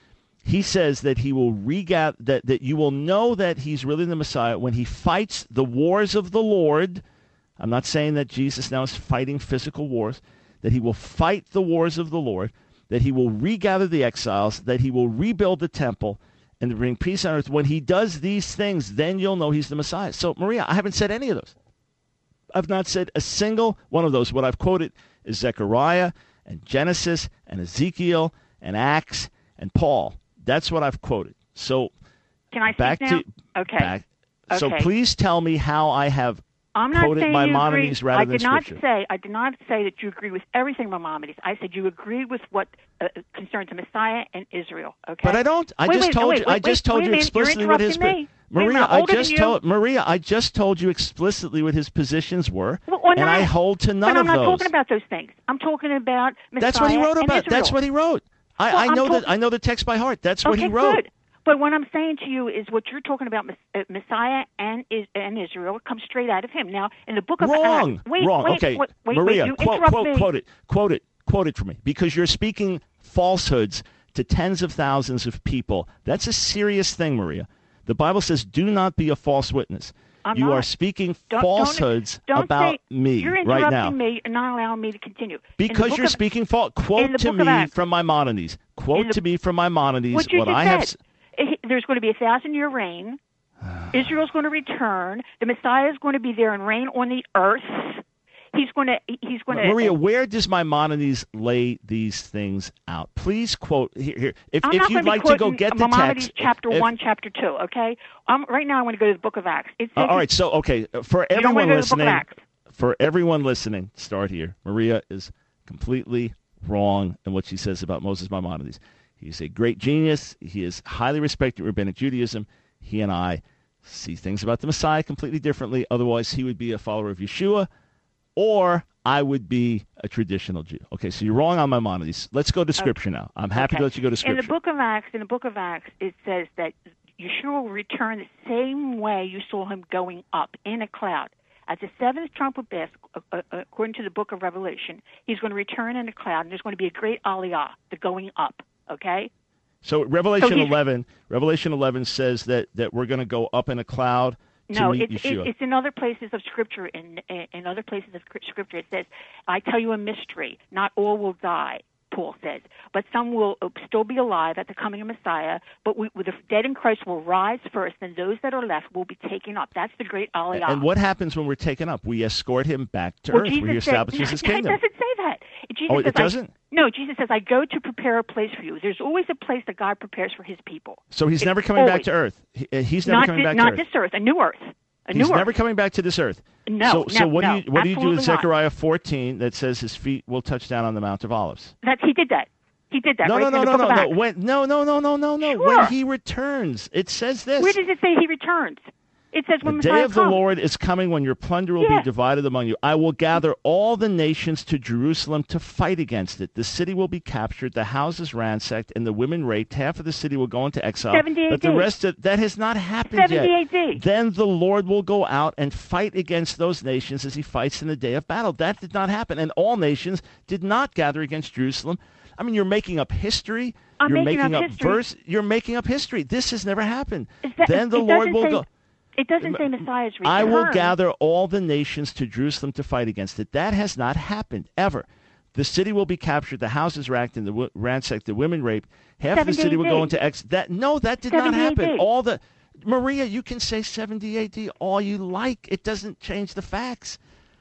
He says that he will regather, that, that you will know that he's really the Messiah when he fights the wars of the Lord. I'm not saying that Jesus now is fighting physical wars, that he will fight the wars of the Lord, that he will regather the exiles, that he will rebuild the temple, and to bring peace on earth. When he does these things, then you'll know he's the Messiah. So, Maria, I haven't said any of those. I've not said a single one of those. What I've quoted is Zechariah and Genesis and Ezekiel and Acts and Paul. That's what I've quoted. So, can I back speak now? to okay. Back, okay. So please tell me how I have I'm not quoted saying Maimonides you agree. rather I than did not Scripture. say I did not say that you agree with everything Maimonides. I said you agree with what uh, concerns the Messiah and Israel. Okay. But I don't. I wait, just wait, told wait, you. wait, I just wait, told wait you a minute. explicitly You're what his. interrupting me. Maria, Wait a minute, I older just than you. told Maria. I just told you explicitly what his positions were, Well, well, and not, I hold to none but I'm of not those. talking about those things. I'm talking about Messiah That's what he wrote and about. Israel. That's what he wrote. I, Well, I I'm know talk- that. I know the text by heart. That's what okay, he wrote. Good. But what I'm saying to you is what you're talking about, uh, Messiah and is, and Israel, comes straight out of him. Now, in the book of Wrong. Acts, wait, Wrong. wait, okay, wait, wait, Maria, wait, you quote, interrupt quote, me. quote it, quote it, quote it for me, because you're speaking falsehoods to tens of thousands of people. That's a serious thing, Maria. The Bible says, "Do not be a false witness." I'm you not. are speaking Don't- falsehoods don't, don't about say, me you're right now. interrupting me and not allowing me to continue. In the Because book you're of- speaking false. in Quote the to book of me Acts- from Maimonides. Quote the- to me from Maimonides what you what just I said. have. s- It- There's going to be a thousand-year reign. Israel's going to return. The Messiah is going to be there and reign on the earth. He's going to. He's going to. Maria, where does Maimonides lay these things out? Please quote here. here. If, I'm if not you'd going to like be to go quoting get the Maimonides text, chapter if- one, chapter two. Okay. Um, right now, I want to go to the Book of Acts. It Uh, says all right, so okay, for You don't everyone want to go to the Book of listening, Acts. for everyone listening, start here. Maria is completely wrong in what she says about Moses Maimonides. He's a great genius. He is highly respected in Rabbinic Judaism. He and I see things about the Messiah completely differently. Otherwise, he would be a follower of Yeshua, or I would be a traditional Jew. Okay, so you're wrong on Maimonides. Let's go to Scripture now. I'm happy Okay. to let you go to Scripture. In the Book of Acts, in the Book of Acts, it says that Yeshua will return the same way you saw him going up in a cloud. At the seventh trumpet blast, uh, uh, according to the Book of Revelation, he's going to return in a cloud, and there's going to be a great aliyah, the going up. Okay. So Revelation So he's- eleven, Revelation eleven says that, that we're going to go up in a cloud to No, meet it's, Yeshua. it's it's in other places of Scripture. In in other places of Scripture, it says, "I tell you a mystery: not all will die." Paul says, but some will still be alive at the coming of Messiah. But we, the dead in Christ will rise first, and those that are left will be taken up. That's the great aliyah. And what happens when we're taken up? We escort him back to well, earth, Jesus where he said- establishes his no, kingdom. It doesn't say that. Jesus Oh, it says, I- doesn't? no, Jesus says, "I go to prepare a place for you." There's always a place that God prepares for His people. So he's It's never coming back always. to earth. He, uh, he's never Not coming thi- back not to earth. this earth, a new earth, a He's new never earth. coming back to this earth. No, So, so no, what no, do you what do you do with absolutely not. Zechariah fourteen that says his feet will touch down on the Mount of Olives? That's he did that. He did that. No, right no, in no, the no, Book no, of no. Acts. When, no, no, no, no, no, no. Sure. When he returns, it says this. Where does it say He returns? It says The when day Messiah of the comes. Lord is coming when your plunder will Yeah. be divided among you. I will gather all the nations to Jerusalem to fight against it. The city will be captured, the houses ransacked, and the women raped. Half of the city will go into exile. seventy But the A D. rest of that has not happened seventy yet. A D. Then the Lord will go out and fight against those nations as he fights in the day of battle. That did not happen. And all nations did not gather against Jerusalem. I mean, you're making up history. I'm you're making making up up history. verse. You're making up history. This has never happened. Is that- Then the it Lord doesn't will say- go. It doesn't say Messiah's return. I will gather all the nations to Jerusalem to fight against it. That has not happened, ever. The city will be captured, the houses racked, and the w- ransacked, the women raped. Half of the city will go into ex. That no, that did not seventy happen. A D. All the Maria, you can say seventy A D all you like. It doesn't change the facts.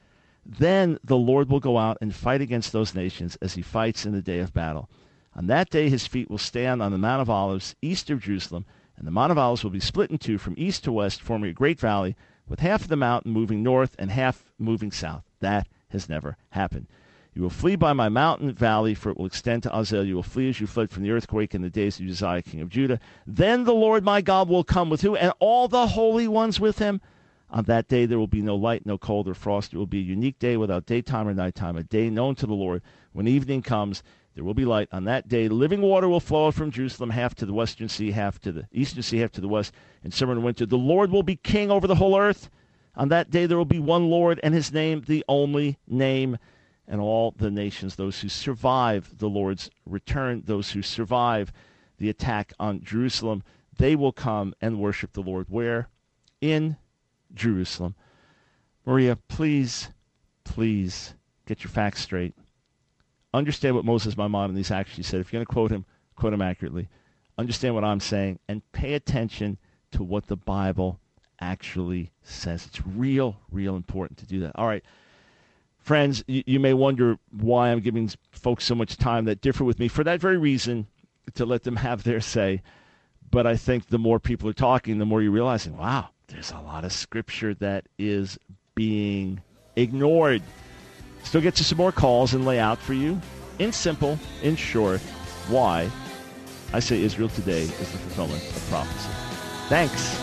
Then the Lord will go out and fight against those nations as he fights in the day of battle. On that day, his feet will stand on the Mount of Olives, east of Jerusalem, and the Mount of Olives will be split in two from east to west, forming a great valley, with half of the mountain moving north and half moving south. That has never happened. You will flee by my mountain valley, for it will extend to Azel. You will flee as you fled from the earthquake in the days of Uzziah, king of Judah. Then the Lord my God will come with who? And all the holy ones with him. On that day there will be no light, no cold or frost. It will be a unique day without daytime or nighttime, a day known to the Lord. When evening comes, there will be light. On that day, living water will flow out from Jerusalem, half to the western sea, half to the eastern sea, half to the west, in summer and winter. The Lord will be king over the whole earth. On that day, there will be one Lord, and his name, the only name. And all the nations, those who survive the Lord's return, those who survive the attack on Jerusalem, they will come and worship the Lord. Where? In Jerusalem. Maria, please, please get your facts straight. Understand what Moses Maimonides actually said. If you're going to quote him, quote him accurately. Understand what I'm saying and pay attention to what the Bible actually says. It's real, real important to do that. All right. Friends, you, you may wonder why I'm giving folks so much time that differ with me. For that very reason, to let them have their say. But I think the more people are talking, the more you're realizing, wow, there's a lot of Scripture that is being ignored. Still get to some more calls and lay out for you, in simple, in short, why I say Israel today is the fulfillment of prophecy. Thanks.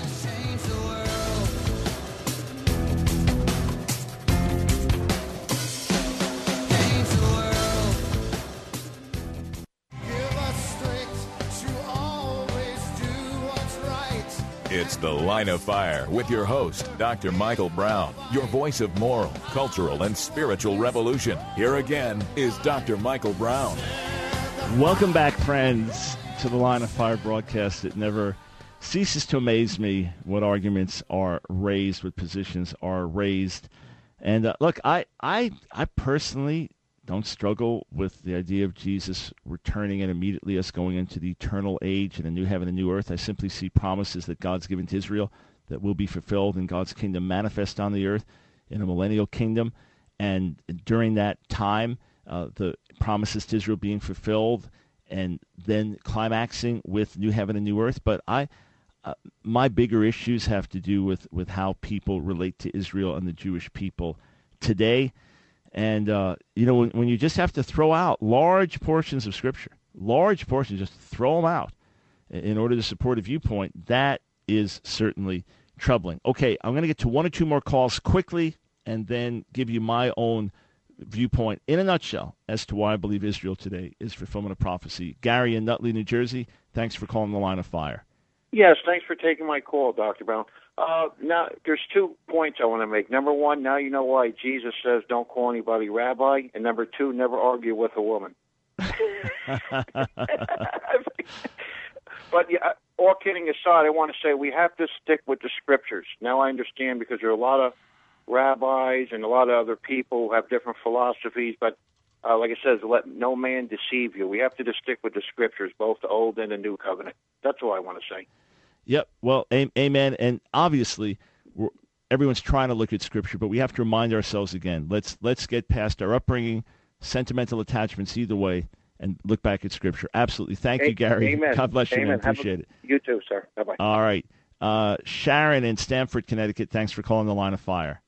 It's The Line of Fire with your host, Doctor Michael Brown, your voice of moral, cultural, and spiritual revolution. Here again is Doctor Michael Brown. Welcome back, friends, to the Line of Fire broadcast. It never ceases to amaze me what arguments are raised, what positions are raised. And uh, look, I, I, I personally don't struggle with the idea of Jesus returning and immediately us going into the eternal age and a new heaven and new earth. I simply see promises that God's given to Israel that will be fulfilled and God's kingdom manifest on the earth in a millennial kingdom. And during that time, uh, the promises to Israel being fulfilled and then climaxing with new heaven and new earth. But I, uh, my bigger issues have to do with, with how people relate to Israel and the Jewish people today. And, uh, you know, when, when you just have to throw out large portions of Scripture, large portions, just throw them out in order to support a viewpoint, that is certainly troubling. Okay, I'm going to get to one or two more calls quickly and then give you my own viewpoint in a nutshell as to why I believe Israel today is fulfillment of prophecy. Gary in Nutley, New Jersey, thanks for calling the Line of Fire. Yes, thanks for taking my call, Doctor Brown. Uh, now, there's two points I want to make. Number one, now you know why Jesus says don't call anybody rabbi. And number two, never argue with a woman. But yeah, all kidding aside, I want to say we have to stick with the Scriptures. Now I understand because there are a lot of rabbis and a lot of other people who have different philosophies. But uh, like I said, let no man deceive you. We have to just stick with the Scriptures, both the Old and the New Covenant. That's all I want to say. Yep. Well, amen. And obviously, we're, everyone's trying to look at Scripture, but we have to remind ourselves again. Let's let's get past our upbringing, sentimental attachments either way, and look back at Scripture. Absolutely. Thank you, Gary. Amen. God bless you, Amen. man. Appreciate a, it. You too, sir. Bye-bye. All right. Uh, Sharon in Stamford, Connecticut, thanks for calling the Line of Fire.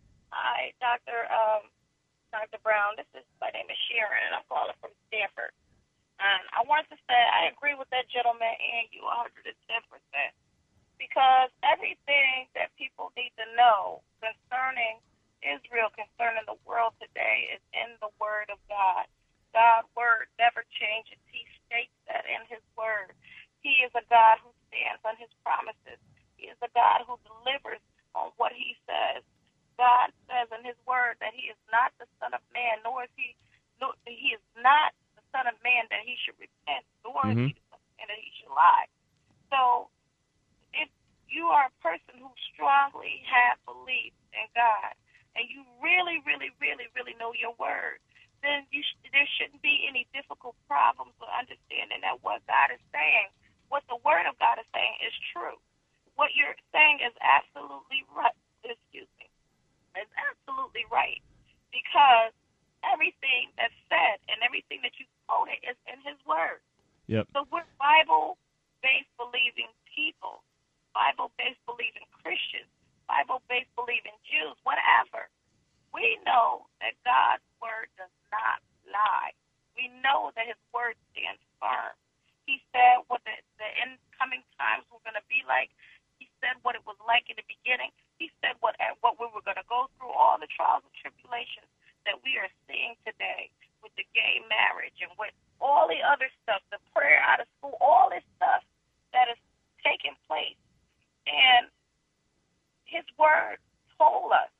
Hi, Doctor Um, Doctor Brown. This is my name is Sharon, and I'm calling from Stamford. And I wanted to say I agree with that gentleman and you one hundred ten percent because everything that people need to know concerning Israel, concerning the world today is in the Word of God. God's Word never changes. He states that in His Word. He is a God who stands on His promises. He is a God who delivers on what He says. God says in His Word that He is not the Son of Man, nor is He, no, He is not Son of Man that He should repent, nor mm-hmm. is He the Son of Man that He should lie. So, if you are a person who strongly have belief in God, and you really, really, really, really know your Word, then you sh- there shouldn't be any difficult problems with understanding that what God is saying, what the Word of God is saying, is true. What you're saying is absolutely right. Excuse me, is absolutely right because everything that's said and everything that you quoted is in His Word. Yep. So we're Bible-based believing people, Bible-based believing Christians, Bible-based believing Jews, whatever. We know that God's Word does not lie. We know that His Word stands firm. He said what the, the incoming times were going to be like. He said what it was like in the beginning. He said what what we were going to go through, all the trials and tribulations that we are seeing today with the gay marriage and with all the other stuff, the prayer out of school, all this stuff that is taking place. And His Word told us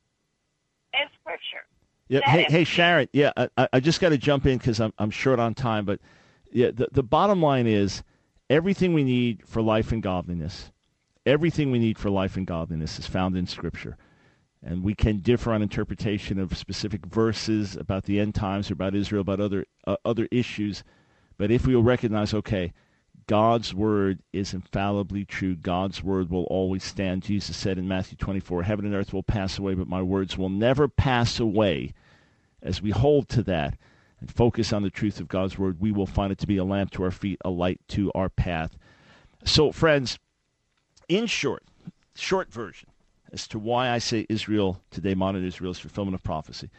in Scripture. Yep. Hey, hey, Sharon. Yeah, I, I just got to jump in because I'm I'm short on time. But Yeah, the, the bottom line is everything we need for life and godliness, everything we need for life and godliness is found in Scripture. And we can differ on interpretation of specific verses about the end times or about Israel, about other uh, other issues. But if we will recognize, okay, God's word is infallibly true. God's word will always stand. Jesus said in Matthew twenty-four, heaven and earth will pass away, but my words will never pass away. As we hold to that and focus on the truth of God's word, we will find it to be a lamp to our feet, a light to our path. So, friends, in short, short version, as to why I say Israel today, modern Israel, is fulfillment of prophecy,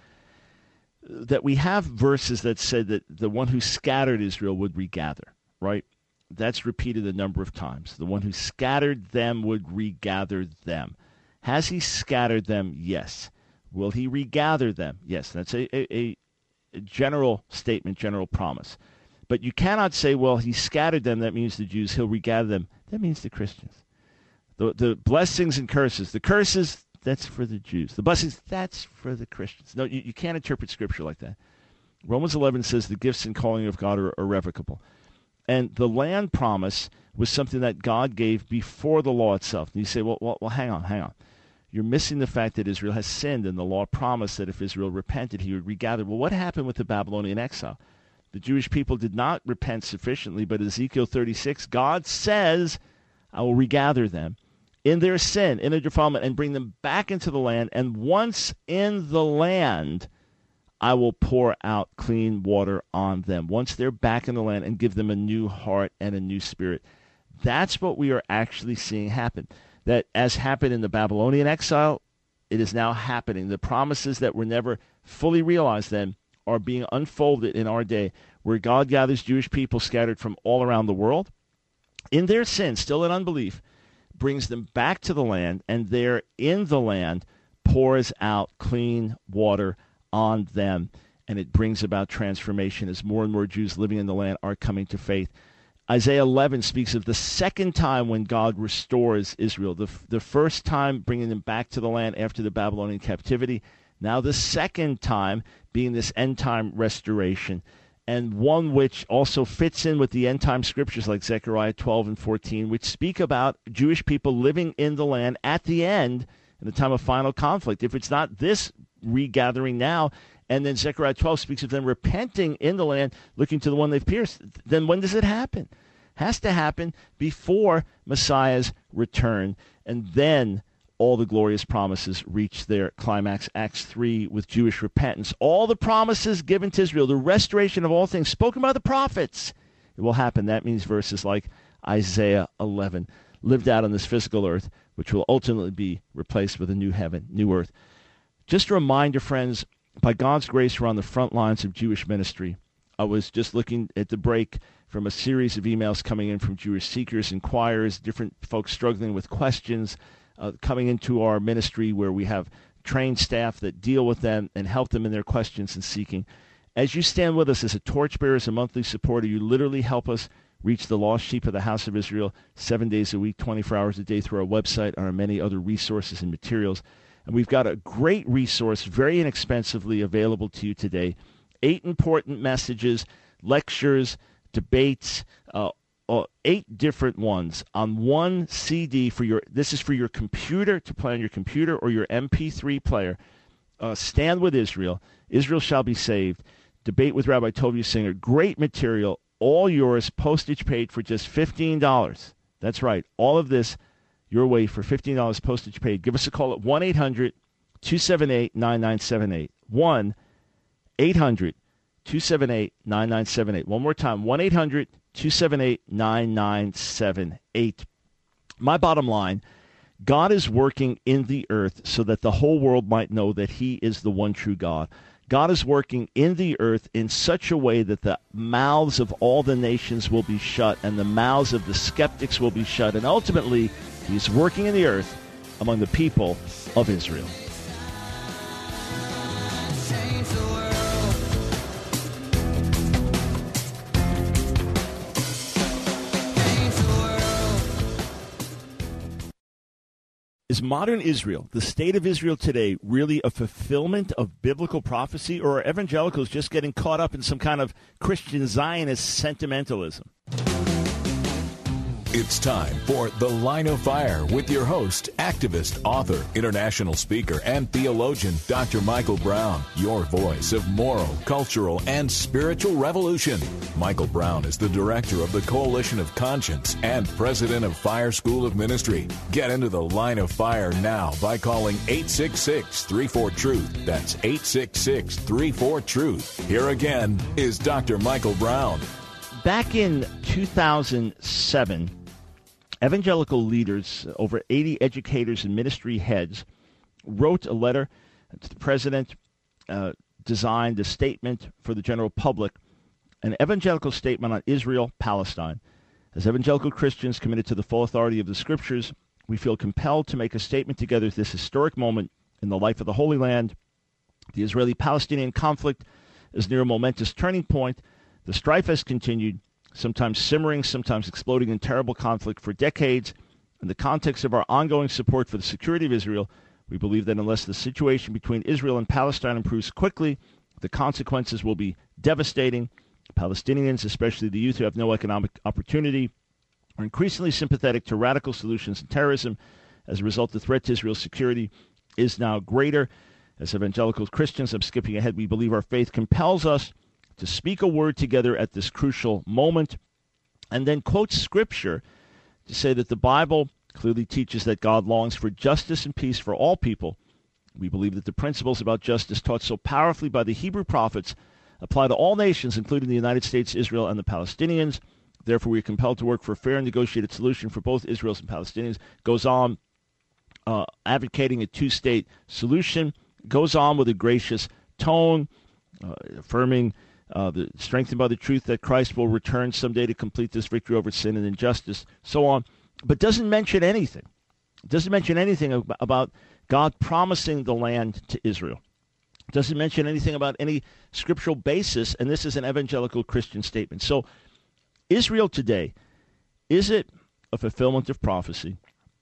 that we have verses that said that the one who scattered Israel would regather, right? That's repeated a number of times. The one who scattered them would regather them. Has he scattered them? Yes. Will he regather them? Yes. That's a, a, a general statement, general promise. But you cannot say, well, he scattered them, that means the Jews, he'll regather them. That means the Christians. The, the blessings and curses. The curses, that's for the Jews. The blessings, that's for the Christians. No, you, you can't interpret Scripture like that. Romans eleven says the gifts and calling of God are irrevocable. And the land promise was something that God gave before the law itself. And you say, well, well, well, hang on, hang on. You're missing the fact that Israel has sinned, and the law promised that if Israel repented, he would regather. Well, what happened with the Babylonian exile? The Jewish people did not repent sufficiently, but Ezekiel thirty-six, God says, I will regather them in their sin, in their defilement, and bring them back into the land. And once in the land, I will pour out clean water on them. Once they're back in the land, and give them a new heart and a new spirit. That's what we are actually seeing happen. That as happened in the Babylonian exile, it is now happening. The promises that were never fully realized then are being unfolded in our day, where God gathers Jewish people scattered from all around the world in their sin, still in unbelief, brings them back to the land, and there in the land pours out clean water on them, and it brings about transformation as more and more Jews living in the land are coming to faith. Isaiah eleven speaks of the second time when God restores Israel. The, the first time bringing them back to the land after the Babylonian captivity. Now the second time being this end-time restoration, and one which also fits in with the end-time scriptures like Zechariah twelve and fourteen, which speak about Jewish people living in the land at the end, in the time of final conflict. If it's not this regathering now, and then Zechariah twelve speaks of them repenting in the land, looking to the one they've pierced, then when does it happen? Has to happen before Messiah's return, and then all the glorious promises reach their climax. Acts three with Jewish repentance. All the promises given to Israel, the restoration of all things spoken by the prophets, it will happen. That means verses like Isaiah eleven, lived out on this physical earth, which will ultimately be replaced with a new heaven, new earth. Just a reminder, friends, by God's grace, we're on the front lines of Jewish ministry. I was just looking at the break from a series of emails coming in from Jewish seekers, inquirers, different folks struggling with questions, uh, coming into our ministry where we have trained staff that deal with them and help them in their questions and seeking. As you stand with us as a torchbearer, as a monthly supporter, you literally help us reach the lost sheep of the house of Israel seven days a week, twenty-four hours a day through our website and our many other resources and materials. And we've got a great resource, very inexpensively available to you today. Eight important messages, lectures, debates, uh, uh, eight different ones on one C D for your, this is for your computer, to play on your computer or your M P three player. Uh, Stand with Israel. Israel Shall Be Saved. Debate with Rabbi Tovia Singer. Great material, all yours, postage paid for just fifteen dollars. That's right, all of this your way for fifteen dollars postage paid. Give us a call at one eight hundred two seven eight nine nine seven eight. one eight hundred two seven eight nine nine seven eight. One more time, one eight hundred two seven eight nine nine seven eight. My bottom line, God is working in the earth so that the whole world might know that he is the one true God. God is working in the earth in such a way that the mouths of all the nations will be shut and the mouths of the skeptics will be shut. And ultimately, he's working in the earth among the people of Israel. Is modern Israel, the state of Israel today, really a fulfillment of biblical prophecy, or are evangelicals just getting caught up in some kind of Christian Zionist sentimentalism? It's time for The Line of Fire with your host, activist, author, international speaker, and theologian, Doctor Michael Brown, your voice of moral, cultural, and spiritual revolution. Michael Brown is the director of the Coalition of Conscience and president of Fire School of Ministry. Get into The Line of Fire now by calling eight six six, three four, truth. That's eight six six, three four, truth. Here again is Doctor Michael Brown. Back in two thousand seven, evangelical leaders, over eighty educators and ministry heads, wrote a letter to the president, uh, designed a statement for the general public, an evangelical statement on Israel, Palestine. As evangelical Christians committed to the full authority of the Scriptures, we feel compelled to make a statement together at this historic moment in the life of the Holy Land. The Israeli-Palestinian conflict is near a momentous turning point. The strife has continued, sometimes simmering, sometimes exploding in terrible conflict for decades. In the context of our ongoing support for the security of Israel, we believe that unless the situation between Israel and Palestine improves quickly, the consequences will be devastating. Palestinians, especially the youth who have no economic opportunity, are increasingly sympathetic to radical solutions and terrorism. As a result, the threat to Israel's security is now greater. As evangelical Christians, I'm skipping ahead, we believe our faith compels us to speak a word together at this crucial moment, and then quote Scripture to say that the Bible clearly teaches that God longs for justice and peace for all people. We believe that the principles about justice taught so powerfully by the Hebrew prophets apply to all nations, including the United States, Israel, and the Palestinians. Therefore, we are compelled to work for a fair and negotiated solution for both Israelis and Palestinians. Goes on uh, advocating a two-state solution. Goes on with a gracious tone, uh, affirming Uh, the, strengthened by the truth that Christ will return someday to complete this victory over sin and injustice, so on, but doesn't mention anything. Doesn't mention anything ab- about God promising the land to Israel. Doesn't mention anything about any scriptural basis, and this is an evangelical Christian statement. So, Israel today, is it a fulfillment of prophecy?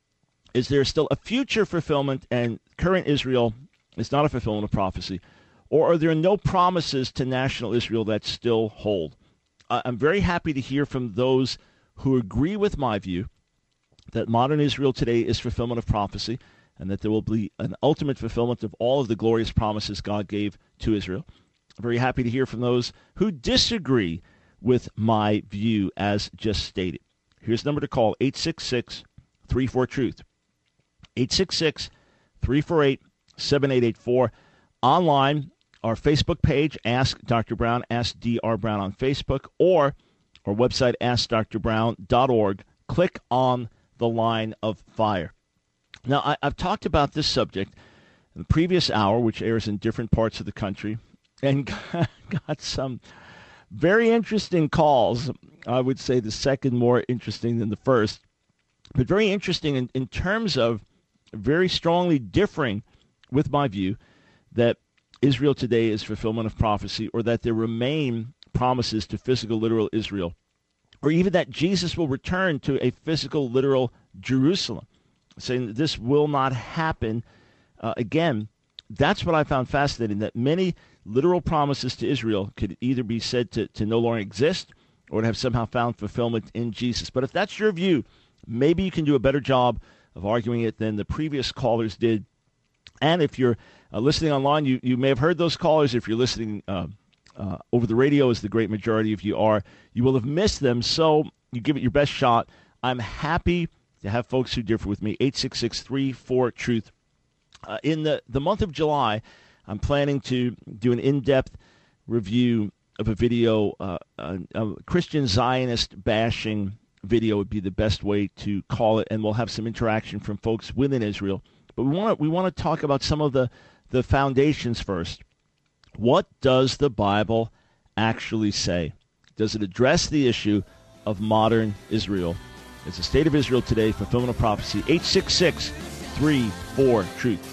Is there still a future fulfillment, and current Israel is not a fulfillment of prophecy? Or are there no promises to national Israel that still hold? Uh, I'm very happy to hear from those who agree with my view that modern Israel today is fulfillment of prophecy and that there will be an ultimate fulfillment of all of the glorious promises God gave to Israel. I'm very happy to hear from those who disagree with my view as just stated. Here's the number to call, eight six six, three four, truth. eight six six, three four eight, seven eight eight four. Online, our Facebook page, Ask Doctor Brown, Ask D R Brown on Facebook, or our website, ask dr brown dot org. Click on the Line of Fire. Now, I, I've talked about this subject in the previous hour, which airs in different parts of the country, and got some very interesting calls. I would say the second more interesting than the first, but very interesting in, in terms of very strongly differing with my view that Israel today is fulfillment of prophecy, or that there remain promises to physical, literal Israel, or even that Jesus will return to a physical, literal Jerusalem, saying that this will not happen uh, again. That's what I found fascinating, that many literal promises to Israel could either be said to, to no longer exist or to have somehow found fulfillment in Jesus. But if that's your view, maybe you can do a better job of arguing it than the previous callers did. And if you're uh, listening online, you, you may have heard those callers. If you're listening uh, uh, over the radio, as the great majority of you are, you will have missed them. So you give it your best shot. I'm happy to have folks who differ with me. eight six six, three four, truth. Uh, in the, the month of July, I'm planning to do an in-depth review of a video, uh, a, a Christian Zionist bashing video would be the best way to call it, and we'll have some interaction from folks within Israel. But we want to we want to talk about some of the, the foundations first. What does the Bible actually say? Does it address the issue of modern Israel? It's the state of Israel today, fulfillment of prophecy. eight six six, three four, truth.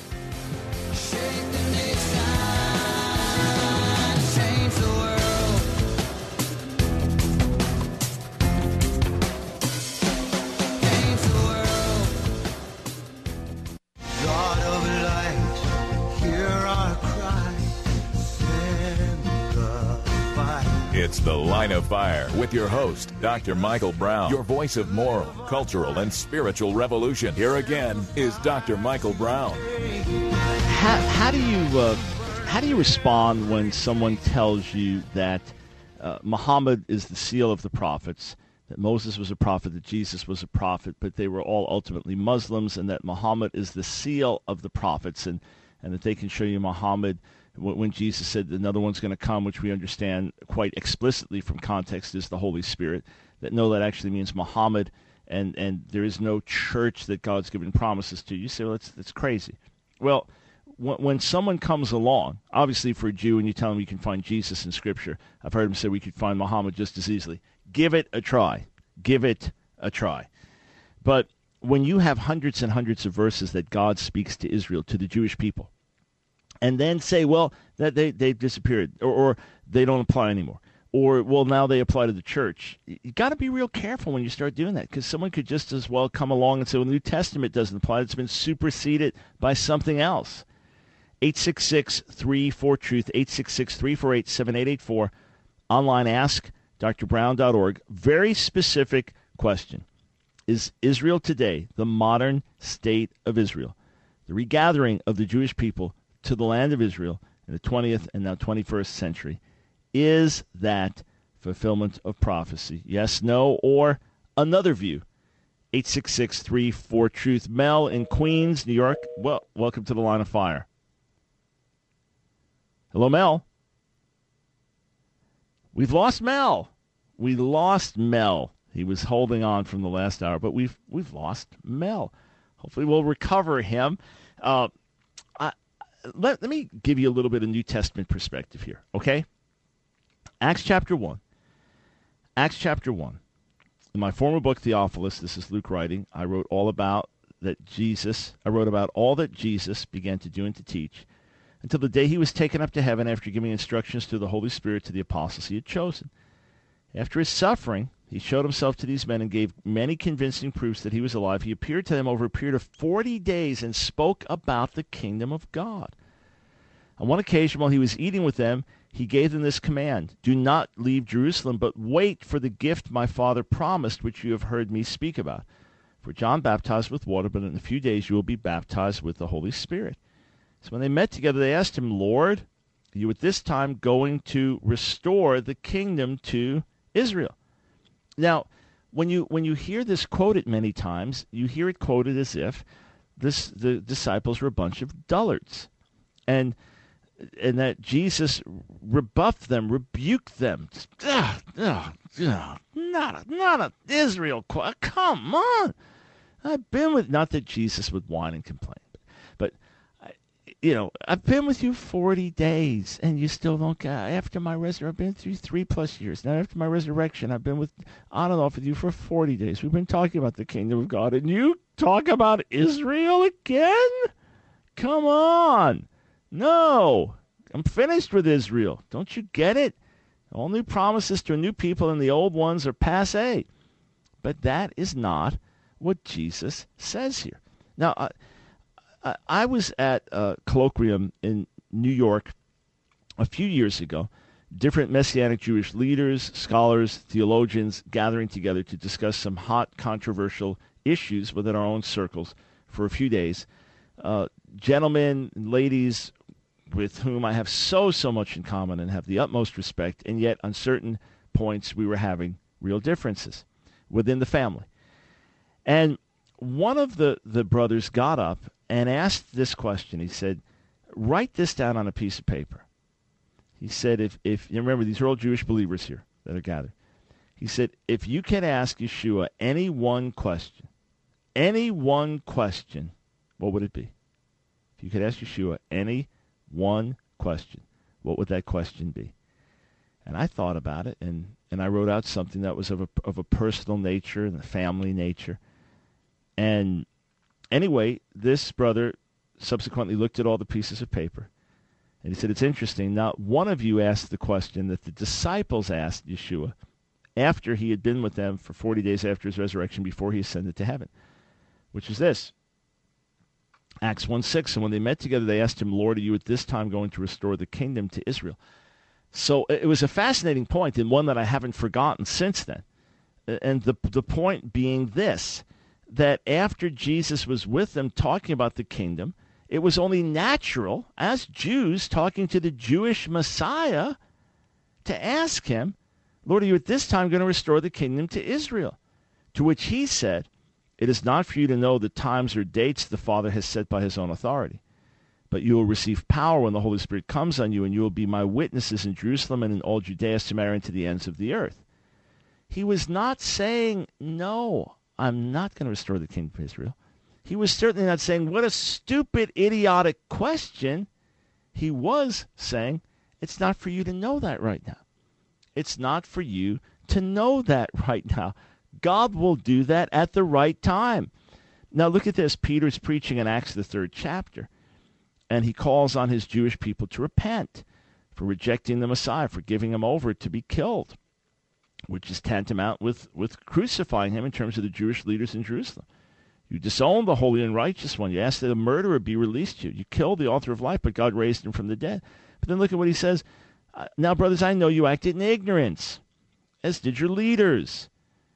It's The Line of Fire with your host, Doctor Michael Brown, your voice of moral, cultural, and spiritual revolution. Here again is Doctor Michael Brown. How, how do you uh, how do you respond when someone tells you that uh, Muhammad is the seal of the prophets, that Moses was a prophet, that Jesus was a prophet, but they were all ultimately Muslims, and that Muhammad is the seal of the prophets, and, and that they can show you Muhammad when Jesus said another one's going to come, which we understand quite explicitly from context is the Holy Spirit, that no, that actually means Muhammad, and, and there is no church that God's given promises to. You say, well, that's, that's crazy. Well, when, when someone comes along, obviously for a Jew, and you tell them you can find Jesus in Scripture, I've heard him say we could find Muhammad just as easily. Give it a try. Give it a try. But when you have hundreds and hundreds of verses that God speaks to Israel, to the Jewish people, and then say, well, that they, they've disappeared, or, or they don't apply anymore, or, well, now they apply to the church. You got to be real careful when you start doing that, because someone could just as well come along and say, well, the New Testament doesn't apply. It's been superseded by something else. eight six six, three four, truth, eight six six, three four eight, seven eight eight four. Online, ask d r brown dot org. Very specific question. Is Israel today, the modern state of Israel, the regathering of the Jewish people to the land of Israel in the twentieth and now twenty-first century, is that fulfillment of prophecy? Yes, no, or another view? eight six six, three four, truth. Mel in Queens, New York. Well, welcome to the Line of Fire. Hello, Mel. We've lost Mel. We lost Mel. He was holding on from the last hour, but we've we've lost Mel. Hopefully we'll recover him. Uh, I, let, let me give you a little bit of New Testament perspective here, okay? Acts chapter one. Acts chapter one. In my former book, Theophilus, this is Luke writing, I wrote all about that Jesus, I wrote about all that Jesus began to do and to teach until the day he was taken up to heaven after giving instructions through the Holy Spirit to the apostles he had chosen. After his suffering, he showed himself to these men and gave many convincing proofs that he was alive. He appeared to them over a period of forty days and spoke about the kingdom of God. On one occasion, while he was eating with them, he gave them this command: do not leave Jerusalem, but wait for the gift my Father promised, which you have heard me speak about. For John baptized with water, but in a few days you will be baptized with the Holy Spirit. So when they met together, they asked him, Lord, are you at this time going to restore the kingdom to Israel? Now, when you when you hear this quoted many times, you hear it quoted as if this the disciples were a bunch of dullards, and and that Jesus rebuffed them, rebuked them. Ugh, ugh, ugh, not a, not a Israel. Come on, I've been with. Not that Jesus would whine and complain, but, but you know, I've been with you forty days, and you still don't get. After my resurrection, I've been through three plus years. Now, after my resurrection, I've been with on and off with you for forty days. We've been talking about the kingdom of God, and you talk about Israel again? Come on. No, I'm finished with Israel. Don't you get it? All new promises to a new people, and the old ones are passé. But that is not what Jesus says here. Now, uh, I was at a colloquium in New York a few years ago. Different Messianic Jewish leaders, scholars, theologians gathering together to discuss some hot, controversial issues within our own circles for a few days. Uh, gentlemen and ladies with whom I have so, so much in common and have the utmost respect, and yet on certain points we were having real differences within the family. And one of the, the brothers got up and asked this question. He said, write this down on a piece of paper. He said, if, if you remember, these are all Jewish believers here that are gathered. He said, if you can ask Yeshua any one question, any one question, what would it be? If you could ask Yeshua any one question, what would that question be? And I thought about it, and, and I wrote out something that was of a, of a personal nature and a family nature. And anyway, this brother subsequently looked at all the pieces of paper, and he said, it's interesting, not one of you asked the question that the disciples asked Yeshua after he had been with them for forty days after his resurrection before he ascended to heaven, which is this. Acts one six, and when they met together, they asked him, Lord, are you at this time going to restore the kingdom to Israel? So it was a fascinating point, and one that I haven't forgotten since then. And the the point being this, that after Jesus was with them talking about the kingdom, it was only natural, as Jews talking to the Jewish Messiah, to ask him, Lord, are you at this time going to restore the kingdom to Israel? To which he said, it is not for you to know the times or dates the Father has set by his own authority, but you will receive power when the Holy Spirit comes on you, and you will be my witnesses in Jerusalem and in all Judea, Samaria, and to the ends of the earth. He was not saying, no, I'm not going to restore the kingdom of Israel. He was certainly not saying, what a stupid, idiotic question. He was saying, it's not for you to know that right now. It's not for you to know that right now. God will do that at the right time. Now look at this. Peter's preaching in Acts, the third chapter, and he calls on his Jewish people to repent for rejecting the Messiah, for giving him over to be killed, which is tantamount with, with crucifying him in terms of the Jewish leaders in Jerusalem. You disown the holy and righteous one. You ask that a murderer be released to you. You killed the author of life, but God raised him from the dead. But then look at what he says. Now, brothers, I know you acted in ignorance, as did your leaders.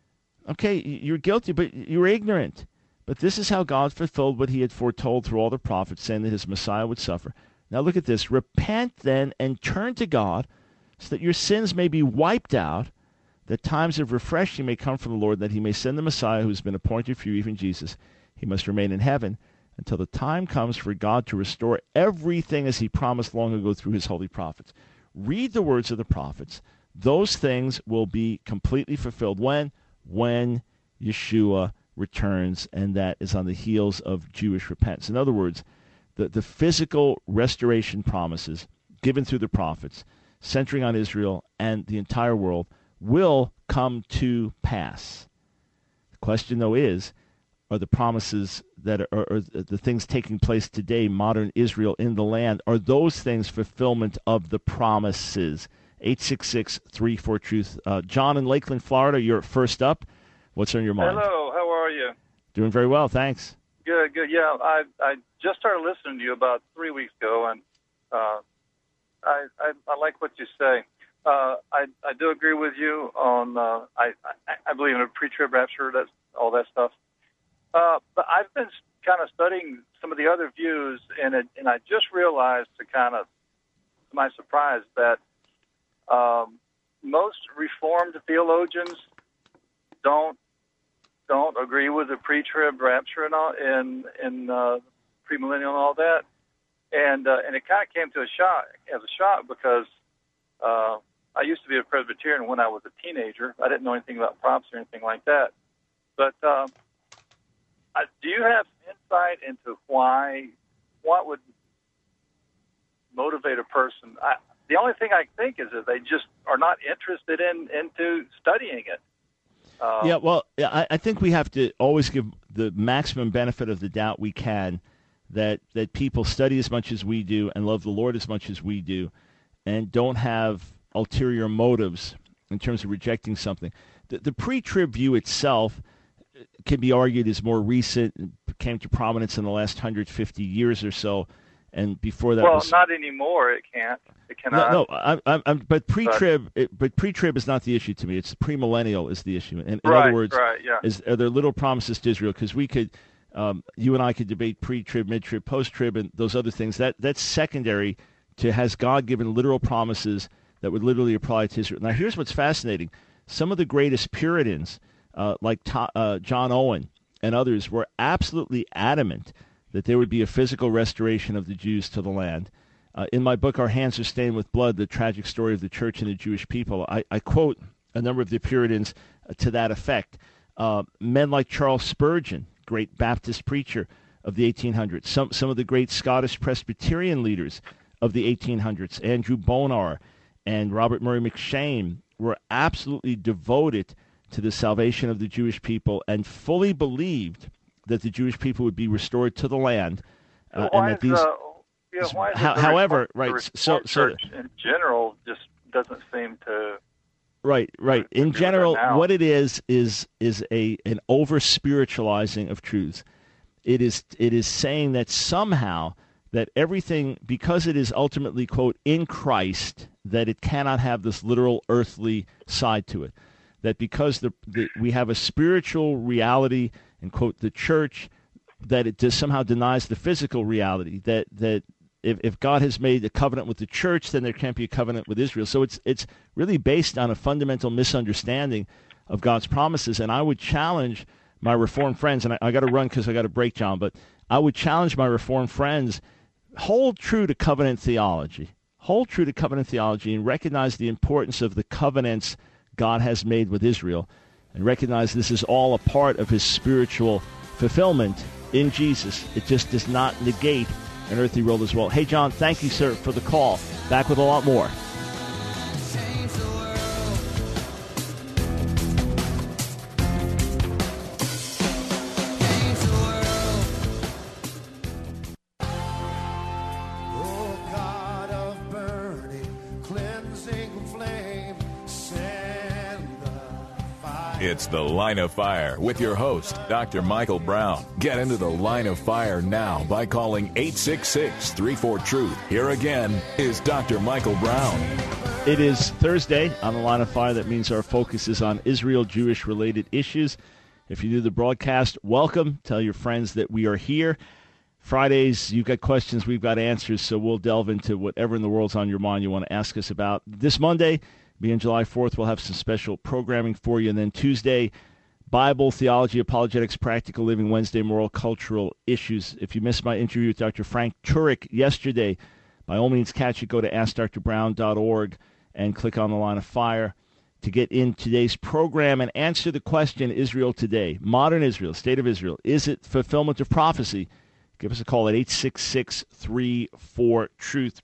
Okay, you're guilty, but you were ignorant. But this is how God fulfilled what he had foretold through all the prophets, saying that his Messiah would suffer. Now look at this. Repent then and turn to God so that your sins may be wiped out, that times of refreshing may come from the Lord, that he may send the Messiah who has been appointed for you, even Jesus. He must remain in heaven until the time comes for God to restore everything as he promised long ago through his holy prophets. Read the words of the prophets. Those things will be completely fulfilled. When? When Yeshua returns, and that is on the heels of Jewish repentance. In other words, the, the physical restoration promises given through the prophets, centering on Israel and the entire world, will come to pass. The question, though, is, are the promises that are, are the things taking place today, modern Israel in the land, are those things fulfillment of the promises? eight six six, three four, truth. Uh, John in Lakeland, Florida, you're first up. What's on your mind? Hello, how are you? Doing very well, thanks. Good, good. Yeah, I I just started listening to you about three weeks ago, and uh, I, I I like what you say. Uh, I I do agree with you on. Uh, I, I I believe in a pre-trib rapture. That's all that stuff. Uh, but I've been kind of studying some of the other views, and it, and I just realized, to kind of to my surprise, that um, most Reformed theologians don't don't agree with the pre-trib rapture and all, in in uh, premillennial and all that, and uh, and it kind of came to a shock as a shock because uh, I used to be a Presbyterian when I was a teenager. I didn't know anything about props or anything like that, but uh, I, do you have insight into why what would motivate a person? I, the only thing I think is that they just are not interested in into studying it. Um, yeah, well, I, I think we have to always give the maximum benefit of the doubt we can that that people study as much as we do and love the Lord as much as we do and don't have ulterior motives in terms of rejecting something. The, the pre-trib view itself can be argued is more recent, came to prominence in the last one hundred fifty years or so, and before that well, was... not anymore, it can't. It cannot. No, no I, I, I'm, but pre-trib, but, it, but pre-trib is not the issue to me. It's premillennial is the issue. In, in right, other words, right, yeah. is, are there little promises to Israel? Because we could, um, you and I could debate pre-trib, mid-trib, post-trib, and those other things. That That's secondary to has God given literal promises that would literally apply to Israel. Now, here's what's fascinating. Some of the greatest Puritans, uh, like to, uh, John Owen and others, were absolutely adamant that there would be a physical restoration of the Jews to the land. Uh, in my book, Our Hands Are Stained with Blood, The Tragic Story of the Church and the Jewish People, I, I quote a number of the Puritans uh, to that effect. Uh, men like Charles Spurgeon, great Baptist preacher of the eighteen hundreds, some, some of the great Scottish Presbyterian leaders of the eighteen hundreds, Andrew Bonar and Robert Murray McShane, were absolutely devoted to the salvation of the Jewish people and fully believed that the Jewish people would be restored to the land. Uh, why and that is, these, uh, yeah, why is how, the however, Reformed, right, the so, Reformed so, Church in general just doesn't seem to... Right, right. to In do general, that now. what it is is is a an over-spiritualizing of truths. It is it is saying that somehow that everything, because it is ultimately, quote, in Christ, that it cannot have this literal earthly side to it. That because the, the we have a spiritual reality, and quote, the church, that it just somehow denies the physical reality. That that if, if God has made a covenant with the church, then there can't be a covenant with Israel. So it's it's really based on a fundamental misunderstanding of God's promises. And I would challenge my Reformed friends, and I, I got to run because I got to break, John, but I would challenge my Reformed friends, hold true to covenant theology. Hold true to covenant theology and recognize the importance of the covenants God has made with Israel, and recognize this is all a part of his spiritual fulfillment in Jesus. It just does not negate an earthly world as well. Hey, John, thank you, sir, for the call. Back with a lot more. It's The Line of Fire with your host, Doctor Michael Brown. Get into the Line of Fire now by calling eight six six, three four, truth. Here again is Doctor Michael Brown. It is Thursday on The Line of Fire. That means our focus is on Israel-Jewish-related issues. If you do the broadcast, welcome. Tell your friends that we are here. Fridays, you've got questions, we've got answers, so we'll delve into whatever in the world's on your mind you want to ask us about. This Monday, being July fourth, we'll have some special programming for you. And then Tuesday, Bible, theology, apologetics, practical living. Wednesday, moral, cultural issues. If you missed my interview with Doctor Frank Turek yesterday, by all means, catch it. Go to ask dr brown dot org and click on the Line of Fire to get in today's program and answer the question, Israel today, modern Israel, state of Israel, is it fulfillment of prophecy? Give us a call at eight six six, three four, truth.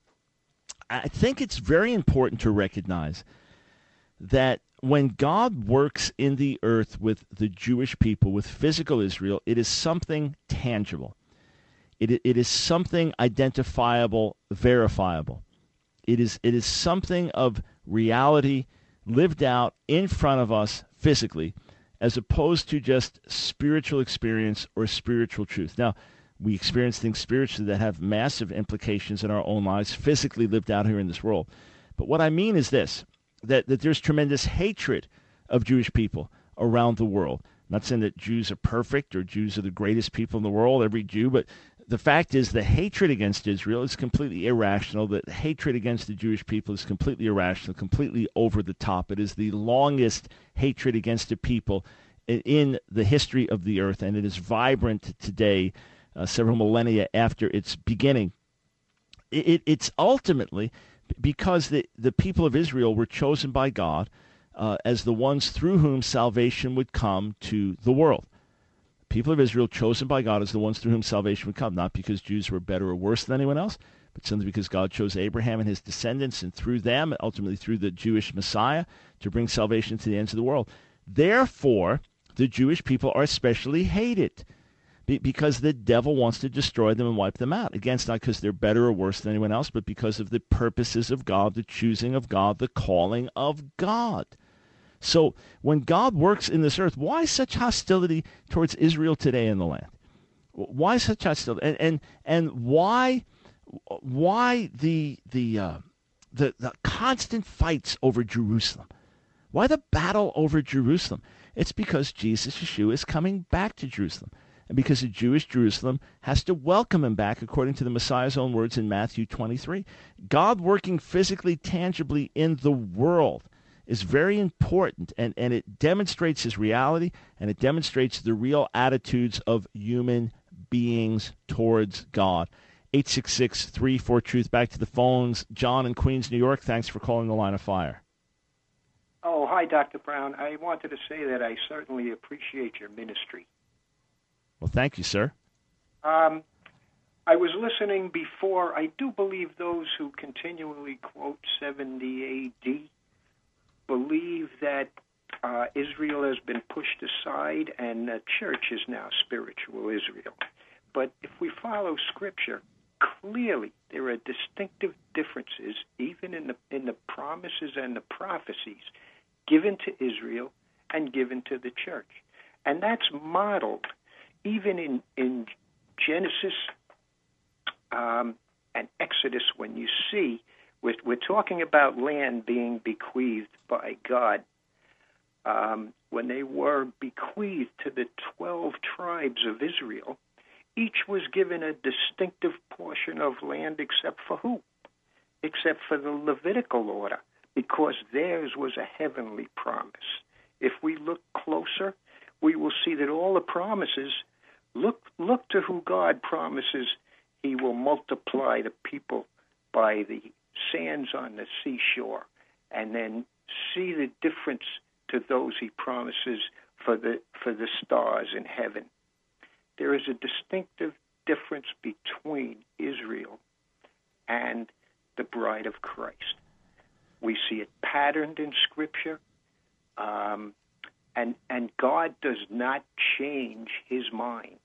I think it's very important to recognize that when God works in the earth with the Jewish people, with physical Israel, it is something tangible. It, it is something identifiable, verifiable. It is, it is something of reality lived out in front of us physically, as opposed to just spiritual experience or spiritual truth. Now, we experience things spiritually that have massive implications in our own lives, physically lived out here in this world. But what I mean is this, that, that there's tremendous hatred of Jewish people around the world. I'm not saying that Jews are perfect or Jews are the greatest people in the world, every Jew, but the fact is the hatred against Israel is completely irrational. The hatred against the Jewish people is completely irrational, completely over the top. It is the longest hatred against a people in the history of the earth, and it is vibrant today, uh, several millennia after its beginning. It, it, it's ultimately because the, the people of Israel were chosen by God uh, as the ones through whom salvation would come to the world. People of Israel chosen by God as the ones through whom salvation would come, not because Jews were better or worse than anyone else, but simply because God chose Abraham and his descendants, and through them, ultimately through the Jewish Messiah, to bring salvation to the ends of the world. Therefore, the Jewish people are especially hated because the devil wants to destroy them and wipe them out. Again, it's not because they're better or worse than anyone else, but because of the purposes of God, the choosing of God, the calling of God. So when God works in this earth, why such hostility towards Israel today in the land? Why such hostility? And and, and why why the the, uh, the the constant fights over Jerusalem? Why the battle over Jerusalem? It's because Jesus, Yeshua, is coming back to Jerusalem. And because the Jewish Jerusalem has to welcome him back, according to the Messiah's own words in Matthew twenty-three. God working physically, tangibly in the world is very important, and, and it demonstrates his reality, and it demonstrates the real attitudes of human beings towards God. eight six six, three four, truth. Back to the phones. John in Queens, New York, thanks for calling the Line of Fire. Oh, hi, Doctor Brown. I wanted to say that I certainly appreciate your ministry. Well, thank you, sir. Um, I was listening before. I do believe those who continually quote seventy A D believe that uh, Israel has been pushed aside and the church is now spiritual Israel. But if we follow Scripture, clearly there are distinctive differences, even in the in the promises and the prophecies given to Israel and given to the church. And that's modeled even in, in Genesis um, and Exodus, when you see with, with talking about land being bequeathed by God. Um, when they were bequeathed to the twelve tribes of Israel, each was given a distinctive portion of land except for who? Except for the Levitical order, because theirs was a heavenly promise. If we look closer, we will see that all the promises, look, look to who God promises he will multiply the people by the sands on the seashore, and then see the difference to those he promises for the for the stars in heaven. There is a distinctive difference between Israel and the bride of Christ. We see it patterned in Scripture, um, and and God does not change his mind.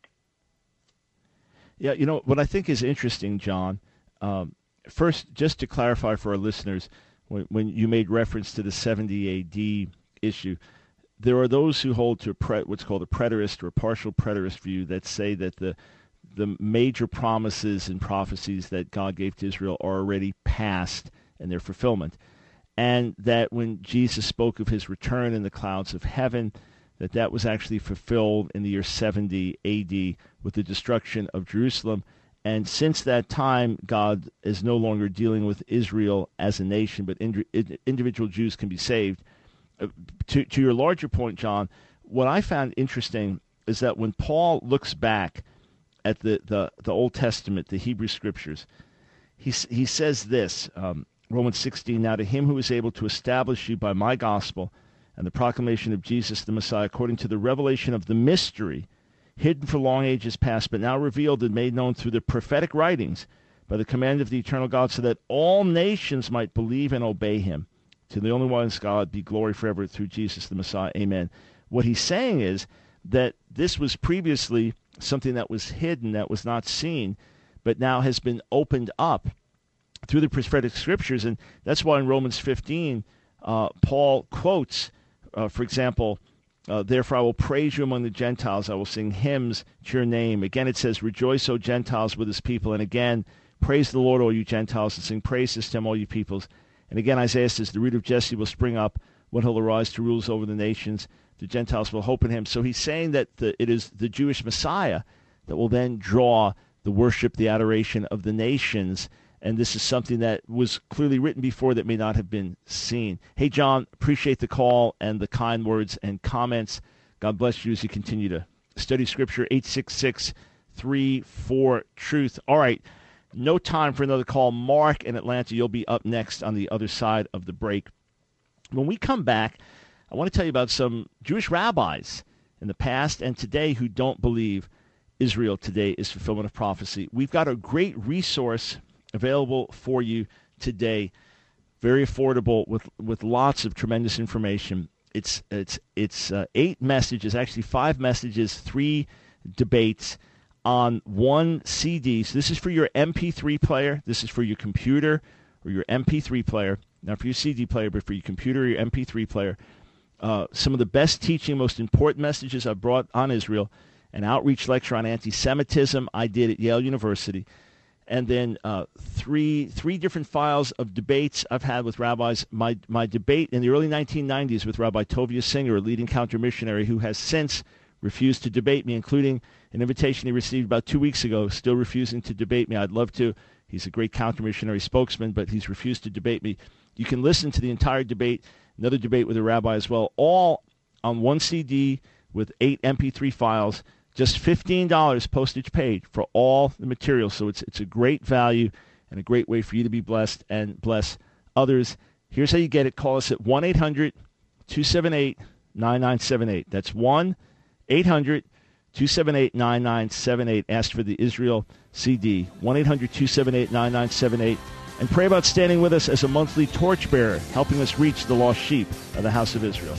Yeah, you know, what I think is interesting, John, um, first, just to clarify for our listeners, when, when you made reference to the seventy A D issue, there are those who hold to a pre, what's called a preterist or a partial preterist view that say that the the major promises and prophecies that God gave to Israel are already past in their fulfillment, and that when Jesus spoke of his return in the clouds of heaven, that that was actually fulfilled in the year seventy A D with the destruction of Jerusalem. And since that time, God is no longer dealing with Israel as a nation, but ind- individual Jews can be saved. Uh, to, to your larger point, John, what I found interesting is that when Paul looks back at the, the, the Old Testament, the Hebrew Scriptures, he, he says this, um, Romans sixteen, now to him who is able to establish you by my gospel and the proclamation of Jesus the Messiah, according to the revelation of the mystery, hidden for long ages past, but now revealed and made known through the prophetic writings, by the command of the eternal God, so that all nations might believe and obey him. To the only wise God be glory forever through Jesus the Messiah. Amen. What he's saying is that this was previously something that was hidden, that was not seen, but now has been opened up through the prophetic scriptures. And that's why in Romans fifteen, uh, Paul quotes, uh, for example, uh, therefore I will praise you among the Gentiles. I will sing hymns to your name. Again, it says, rejoice, O Gentiles, with his people. And again, praise the Lord, all you Gentiles, and sing praises to him, all you peoples. And again, Isaiah says, the root of Jesse will spring up when he'll arise to rule over the nations. The Gentiles will hope in him. So he's saying that the, it is the Jewish Messiah that will then draw the worship, the adoration of the nations. And this is something that was clearly written before that may not have been seen. Hey, John, appreciate the call and the kind words and comments. God bless you as you continue to study Scripture. eight six six, three four, truth. All right. No time for another call. Mark in Atlanta, you'll be up next on the other side of the break. When we come back, I want to tell you about some Jewish rabbis in the past and today who don't believe Israel today is fulfillment of prophecy. We've got a great resource available for you today, very affordable with, with lots of tremendous information. It's it's it's uh, eight messages, actually five messages, three debates on one C D. So this is for your M P three player. This is for your computer or your M P three player. Not for your C D player, but for your computer or your M P three player. Uh, some of the best teaching, most important messages I've brought on Israel. An outreach lecture on anti-Semitism I did at Yale University. And then uh, three three different files of debates I've had with rabbis. My my debate in the early nineteen nineties with Rabbi Tovia Singer, a leading counter-missionary who has since refused to debate me, including an invitation he received about two weeks ago, still refusing to debate me. I'd love to. He's a great counter-missionary spokesman, but he's refused to debate me. You can listen to the entire debate, another debate with a rabbi as well, all on one C D with eight M P three files, just fifteen dollars postage paid for all the material. So it's it's a great value and a great way for you to be blessed and bless others. Here's how you get it. Call us at one eight hundred two seven eight nine nine seven eight. That's one eight hundred two seven eight nine nine seven eight. Ask for the Israel C D, one eight hundred two seven eight nine nine seven eight. And pray about standing with us as a monthly torchbearer, helping us reach the lost sheep of the house of Israel.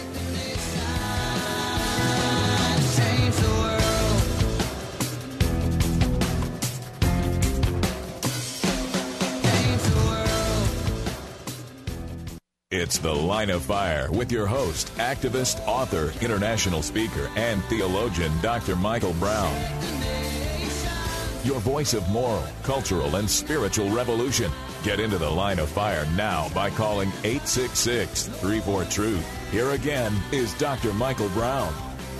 It's The Line of Fire with your host, activist, author, international speaker, and theologian, Doctor Michael Brown. Your voice of moral, cultural, and spiritual revolution. Get into the line of fire now by calling eight six six, three four, truth. Here again is Doctor Michael Brown.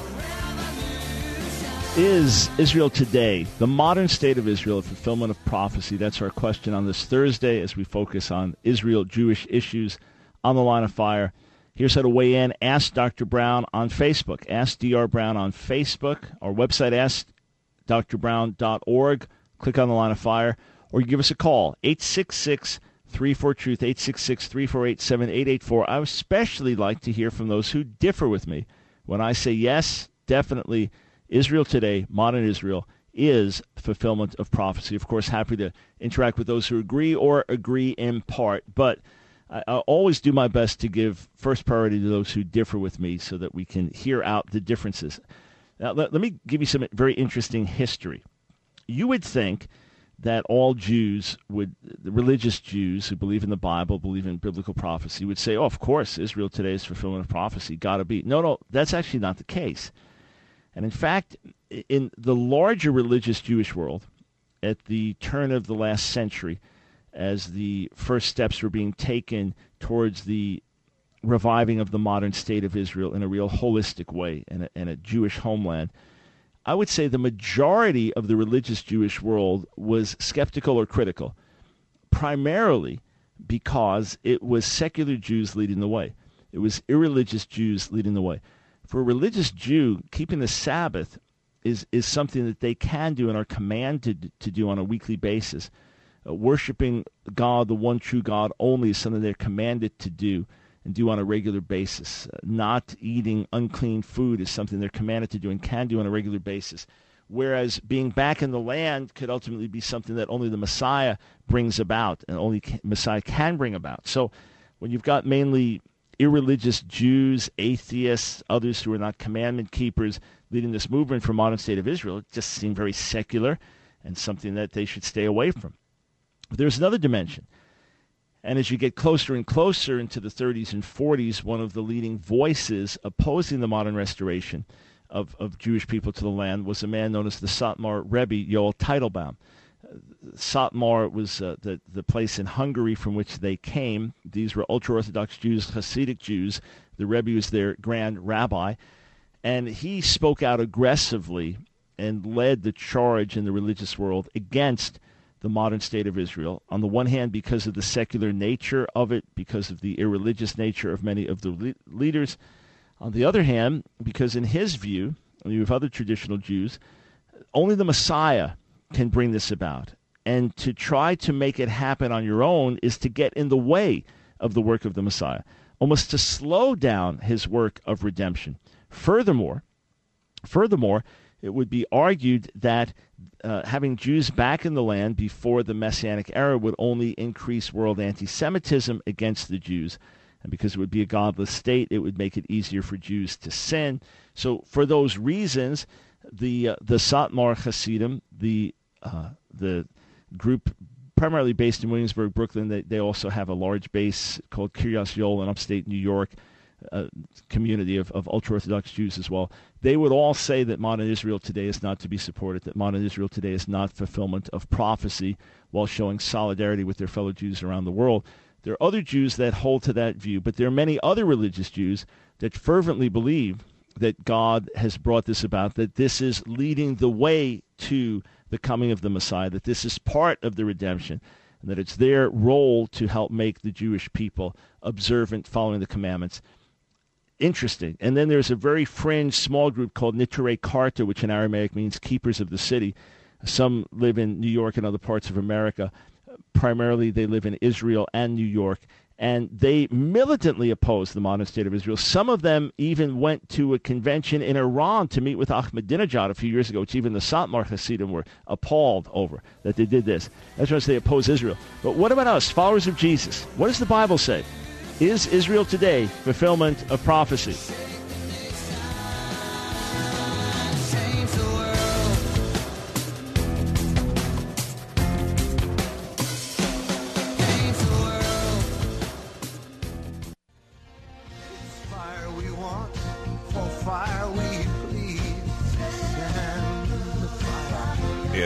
Is Israel today the modern state of Israel a fulfillment of prophecy? That's our question on this Thursday as we focus on Israel-Jewish issues on the line of fire. Here's how to weigh in. Ask Doctor Brown on Facebook. Ask D R Brown on Facebook. Our website, ask d r brown dot org. Click on the line of fire. Or you give us a call, eight six six, three four, truth, eight six six, three four eight, seven eight eight four. I would especially like to hear from those who differ with me. When I say yes, definitely Israel today, modern Israel, is fulfillment of prophecy. Of course, happy to interact with those who agree or agree in part. But I, I always do my best to give first priority to those who differ with me so that we can hear out the differences. Now, let, let me give you some very interesting history. You would think that all Jews would, the religious Jews who believe in the Bible, believe in biblical prophecy, would say, oh, of course, Israel today is fulfillment of prophecy, gotta be. No, no, that's actually not the case. And in fact, in the larger religious Jewish world, at the turn of the last century, as the first steps were being taken towards the reviving of the modern state of Israel in a real holistic way and a, and a Jewish homeland, I would say the majority of the religious Jewish world was skeptical or critical, primarily because it was secular Jews leading the way. It was irreligious Jews leading the way. For a religious Jew, keeping the Sabbath is, is something that they can do and are commanded to do on a weekly basis. Uh, worshiping God, the one true God only, is something they're commanded to do and do on a regular basis. Uh, not eating unclean food is something they're commanded to do and can do on a regular basis. Whereas being back in the land could ultimately be something that only the Messiah brings about and only can, Messiah can bring about. So when you've got mainly irreligious Jews, atheists, others who are not commandment keepers leading this movement for modern state of Israel, it just seemed very secular and something that they should stay away from. There's another dimension. And as you get closer and closer into the thirties and forties, one of the leading voices opposing the modern restoration of, of Jewish people to the land was a man known as the Satmar Rebbe, Yoel Teitelbaum. Uh, Satmar was uh, the, the place in Hungary from which they came. These were ultra-Orthodox Jews, Hasidic Jews. The Rebbe was their grand rabbi. And he spoke out aggressively and led the charge in the religious world against the modern state of Israel. On the one hand, because of the secular nature of it, because of the irreligious nature of many of the le- leaders. On the other hand, because in his view, and you have other traditional Jews, only the Messiah can bring this about. And to try to make it happen on your own is to get in the way of the work of the Messiah, almost to slow down his work of redemption. Furthermore, furthermore, it would be argued that uh, having Jews back in the land before the Messianic era would only increase world anti-Semitism against the Jews. And because it would be a godless state, it would make it easier for Jews to sin. So for those reasons, the uh, the Satmar Hasidim, the uh, the group primarily based in Williamsburg, Brooklyn, they, they also have a large base called Kiryas Yoel in upstate New York, a community of, of ultra-Orthodox Jews as well. They would all say that modern Israel today is not to be supported, that modern Israel today is not fulfillment of prophecy, while showing solidarity with their fellow Jews around the world. There are other Jews that hold to that view, but there are many other religious Jews that fervently believe that God has brought this about, that this is leading the way to the coming of the Messiah, that this is part of the redemption, and that it's their role to help make the Jewish people observant, following the commandments. Interesting. And then there's a very fringe small group called Niturei Karta, which in Aramaic means keepers of the city. Some live in New York and other parts of America. Primarily they live in Israel and New York, and they militantly oppose the modern state of Israel. Some of them even went to a convention in Iran to meet with Ahmadinejad a few years ago, which even the Satmar Hasidim were appalled over, that they did this. That's why they oppose Israel. But what about us, followers of Jesus? What does the Bible say? Is Israel today fulfillment of prophecy?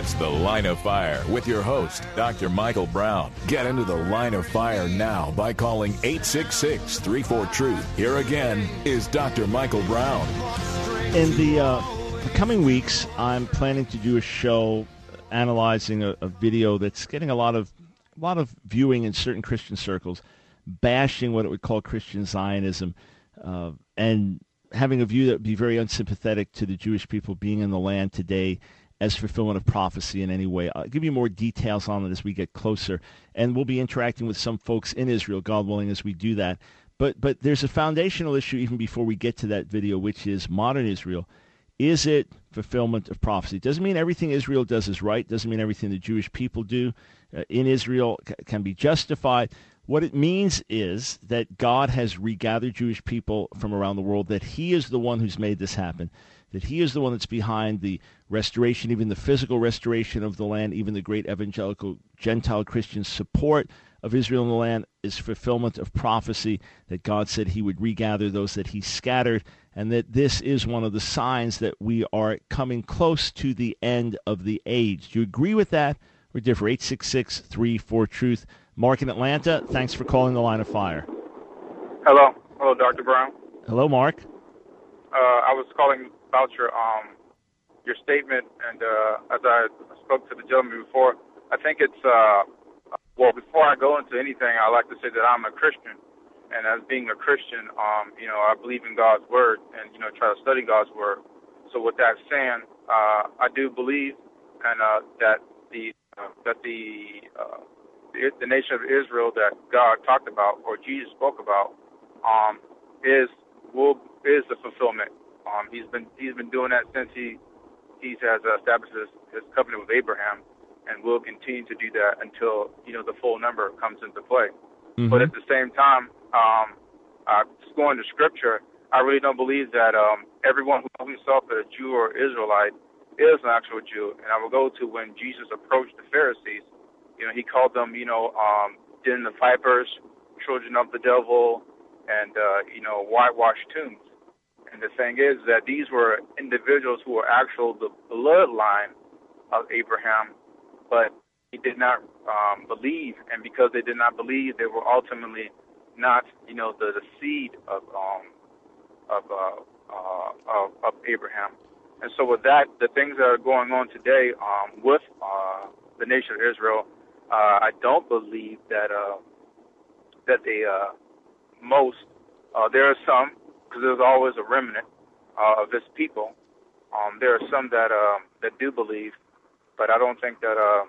It's The Line of Fire with your host, Doctor Michael Brown. Get into The Line of Fire now by calling eight six six, three four, truth. Here again is Doctor Michael Brown. In the, uh, the coming weeks, I'm planning to do a show analyzing a, a video that's getting a lot of a lot of viewing in certain Christian circles, bashing what it would call Christian Zionism, uh, and having a view that would be very unsympathetic to the Jewish people being in the land today as fulfillment of prophecy in any way. I'll give you more details on it as we get closer, and we'll be interacting with some folks in Israel, God willing, as we do that. But but there's a foundational issue even before we get to that video, which is modern Israel. Is it fulfillment of prophecy? Doesn't mean everything Israel does is right. Doesn't mean everything the Jewish people do uh, in Israel c- can be justified. What it means is that God has regathered Jewish people from around the world, that he is the one who's made this happen, that he is the one that's behind the restoration, even the physical restoration of the land, even the great evangelical Gentile Christian support of Israel in the land is fulfillment of prophecy, that God said he would regather those that he scattered, and that this is one of the signs that we are coming close to the end of the age. Do you agree with that or differ? eight six six, three four, truth. Mark in Atlanta, thanks for calling The Line of Fire. Hello. Hello, Doctor Brown. Hello, Mark. Uh, I was calling about your um your statement, and uh, as I spoke to the gentleman before, I think it's, uh, well, before I go into anything, I like to say that I'm a Christian, and as being a Christian, um, you know, I believe in God's Word, and, you know, try to study God's Word. So with that saying, uh, I do believe and uh, that the, uh, that the, uh, the the nation of Israel that God talked about, or Jesus spoke about, um, is will is the fulfillment. Um, he's been he's been doing that since he he has established his, his covenant with Abraham, and will continue to do that until, you know, the full number comes into play. Mm-hmm. But at the same time, um, uh, just going to Scripture, I really don't believe that um, everyone who calls himself a Jew or Israelite is an actual Jew. And I will go to when Jesus approached the Pharisees. You know, he called them, you know, um, den of vipers, children of the devil, and, uh, you know, whitewashed tombs. And the thing is that these were individuals who were actual the bloodline of Abraham, but he did not um, believe, and because they did not believe, they were ultimately not, you know, the, the seed of um, of, uh, uh, of of Abraham. And so with that, the things that are going on today um, with uh, the nation of Israel, uh, I don't believe that uh, that they uh, most uh, there are some, because there's always a remnant uh, of this people. Um, there are some that uh, that do believe, but I don't think that, uh,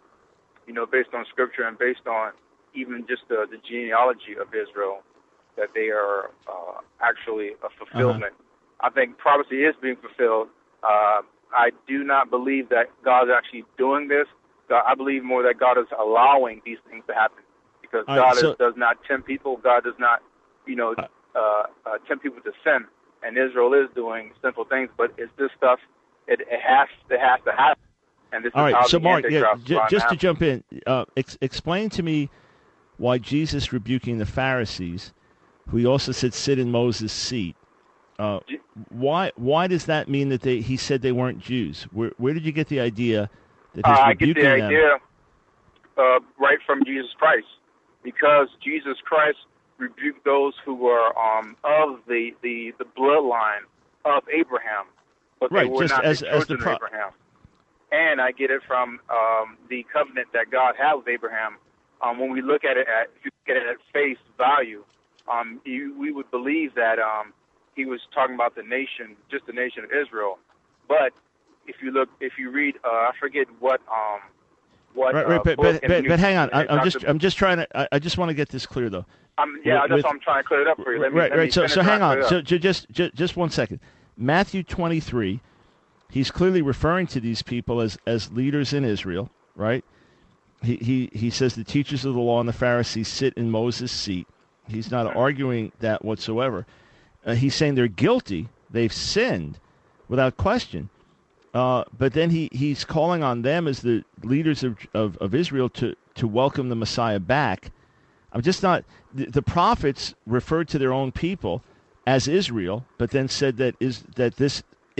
you know, based on Scripture and based on even just the, the genealogy of Israel, that they are uh, actually a fulfillment. Uh-huh. I think prophecy is being fulfilled. Uh, I do not believe that God is actually doing this. God, I believe more that God is allowing these things to happen, because All God right, so, is, does not tempt people. God does not, you know, uh, Uh, uh, tempt people to sin, and Israel is doing sinful things. But it's this stuff; it, it has it has to happen. And this All is right. how So, the Mark, yeah, j- just happen. to jump in, uh, ex- explain to me why Jesus rebuking the Pharisees, who he also said sit in Moses' seat. Uh, why why does that mean that they? He said they weren't Jews. Where where did you get the idea that he's uh, rebuking I get the them? idea uh, right from Jesus Christ, because Jesus Christ rebuked those who were um, of the, the, the bloodline of Abraham, but right, they were just not as, the as children the pro- of Abraham. And I get it from um, the covenant that God had with Abraham. Um, when we look at it at, if you look at it at face value, um, you, we would believe that um, he was talking about the nation, just the nation of Israel. But if you look, if you read, uh, I forget what. Um, What, right, right, uh, but but, but, New, but hang on, I, I'm just Doctor I'm just trying to I, I just want to get this clear though. Um, yeah, with, that's what I'm trying to clear it up for you. Let me, right, let right. me So so hang on. So j- just just just one second. Matthew twenty-three, he's clearly referring to these people as as leaders in Israel, right? He he he says the teachers of the law and the Pharisees sit in Moses' seat. He's not arguing that whatsoever. Uh, he's saying they're guilty. They've sinned, without question. Uh, but then he, he's calling on them as the leaders of, of, of Israel to, to welcome the Messiah back. I'm just not the, the prophets referred to their own people as Israel, but then said that is that this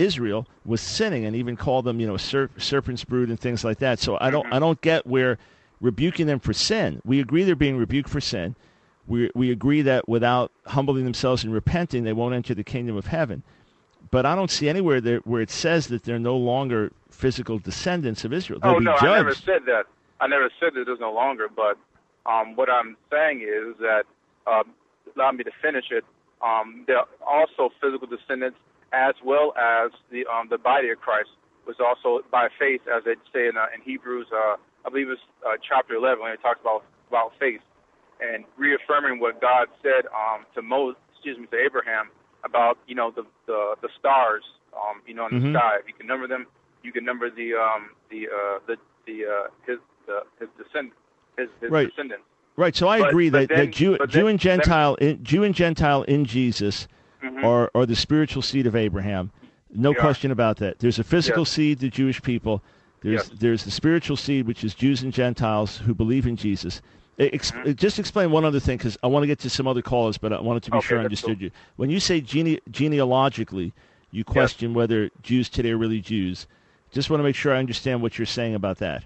Israel was sinning, and even called them, you know, ser- serpent's brood and things like that. So I don't, I don't get where rebuking them for sin. We agree they're being rebuked for sin. We we agree that without humbling themselves and repenting, they won't enter the kingdom of heaven. But I don't see anywhere there where it says that they're no longer physical descendants of Israel. They'll oh be no, judged. I never said that. I never said that there's no longer. But um, what I'm saying is that, uh, allow me to finish it. Um, they're also physical descendants, as well as the um, the body of Christ was also by faith, as they say in, uh, in Hebrews, uh, I believe it's uh, chapter eleven, when it talks about about faith and reaffirming what God said um, to Moses, excuse me, to Abraham about, you know, the the, the stars, um, you know, in Mhm. the sky. If you can number them, you can number the um, the uh, the the uh, his the, his descendants, his, his Right. descendants. Right, so I But- agree but that, then- that Jew, but Jew then- and Gentile, in, Jew and Gentile in Jesus Mhm. are, are the spiritual seed of Abraham. No They are. question about that. There's a physical Yes. seed, the Jewish people. There's Yes. there's the spiritual seed, which is Jews and Gentiles who believe in Jesus. Ex- Mhm. Just explain one other thing, because I want to get to some other callers, but I wanted to be Okay, sure I that's understood cool. you. When you say gene- genealogically, you question whether Jews today are really Jews. Just want to make sure I understand what you're saying about that.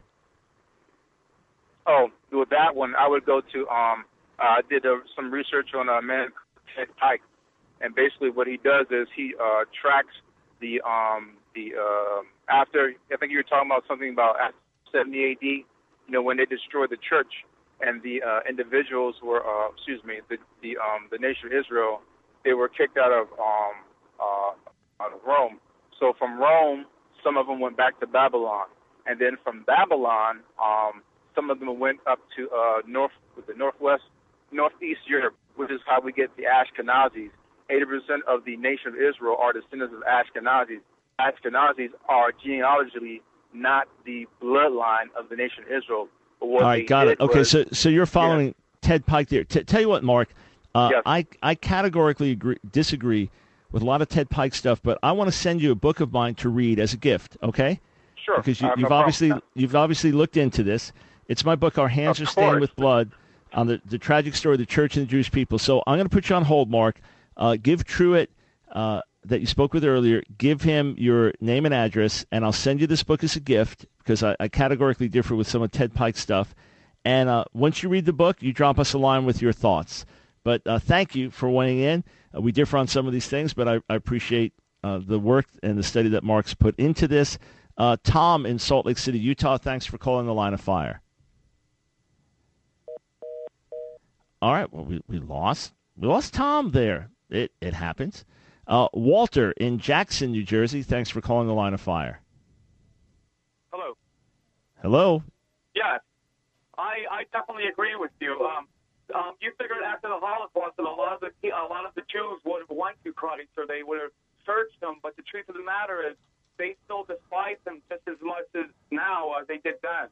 Oh, with that one, I would go to, um, uh, I did uh, some research on a man, Ted Pike, and basically what he does is he uh, tracks the, um, the uh, after, I think you were talking about something about after seventy A D, you know, when they destroyed the church and the uh, individuals were, uh, excuse me, the, the, um, the nation of Israel, they were kicked out of, um, uh, out of Rome. So from Rome, some of them went back to Babylon. And then from Babylon, um, some of them went up to uh, north, the northwest, northeast Europe, which is how we get the Ashkenazis. eighty percent of the nation of Israel are descendants of Ashkenazis. Ashkenazis are genealogically not the bloodline of the nation of Israel. But what All they right, got did it. Okay, was- so so you're following Ted Pike there. T- tell you what, Mark, uh, Yes. I I categorically agree, disagree with a lot of Ted Pike stuff, but I want to send you a book of mine to read as a gift. Okay? Sure. Because you, I have you've no problem obviously with that. you've obviously looked into this. It's my book, Our Hands Of Are Stained course. with Blood, on the, the tragic story of the church and the Jewish people. So I'm going to put you on hold, Mark. Uh, give Truett, uh, that you spoke with earlier, give him your name and address, and I'll send you this book as a gift, because I, I categorically differ with some of Ted Pike's stuff. And uh, once you read the book, you drop us a line with your thoughts. But uh, thank you for weighing in. Uh, we differ on some of these things, but I, I appreciate uh, the work and the study that Mark's put into this. Uh, Tom in Salt Lake City, Utah, thanks for calling the Line of Fire. All right, well, we, we lost. We lost Tom there. It it happens. Uh, Walter in Jackson, New Jersey, thanks for calling the Line of Fire. Hello. Hello. Yeah, I, I definitely agree with you. Um, um, you figured after the Holocaust that a lot of the a lot of the Jews would have went to Christ, or they would have searched him. But the truth of the matter is, they still despise him just as much as now as they did then.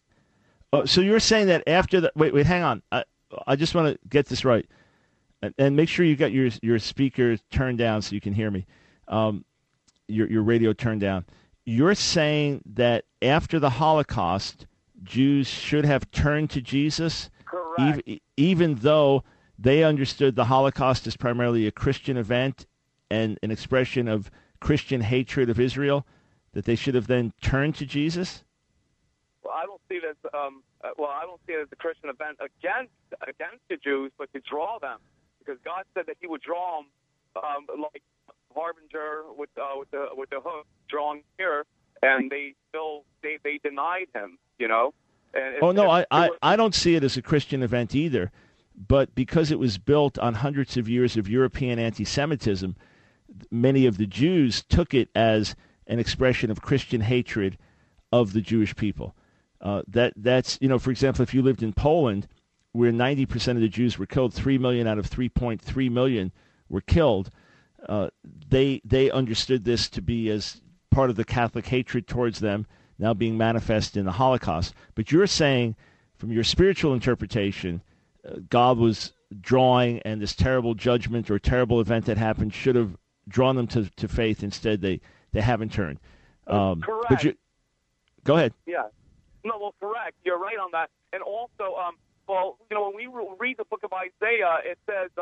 Oh, so you're saying that after the wait, wait, hang on. I, I just want to get this right, and, and make sure you got your your speaker turned down so you can hear me. Um, your your radio turned down. You're saying that after the Holocaust, Jews should have turned to Jesus, Correct. even, even though they understood the Holocaust as primarily a Christian event and an expression of Christian hatred of Israel, that they should have then turned to Jesus? Well, I don't see it as um, uh, well. I don't see it as a Christian event against against the Jews, but to draw them, because God said that He would draw them, um, like Harbinger with uh, with the with the hook, drawing near, and they still they, they denied Him. You know. And Oh, it's- no, I, it's- I, I don't see it as a Christian event either. But because it was built on hundreds of years of European anti-Semitism, many of the Jews took it as an expression of Christian hatred of the Jewish people. Uh, that that's, you know, for example, if you lived in Poland, where ninety percent of the Jews were killed, three million out of three point three million were killed, uh, they they understood this to be as part of the Catholic hatred towards them, now being manifest in the Holocaust. But you're saying, from your spiritual interpretation, uh, God was drawing, and this terrible judgment or terrible event that happened should have drawn them to, to faith. Instead, they, they haven't turned. Um, Correct. But you, go ahead. Yeah. No, well, correct. You're right on that. And also, um, well, you know, when we re- read the book of Isaiah, it says um,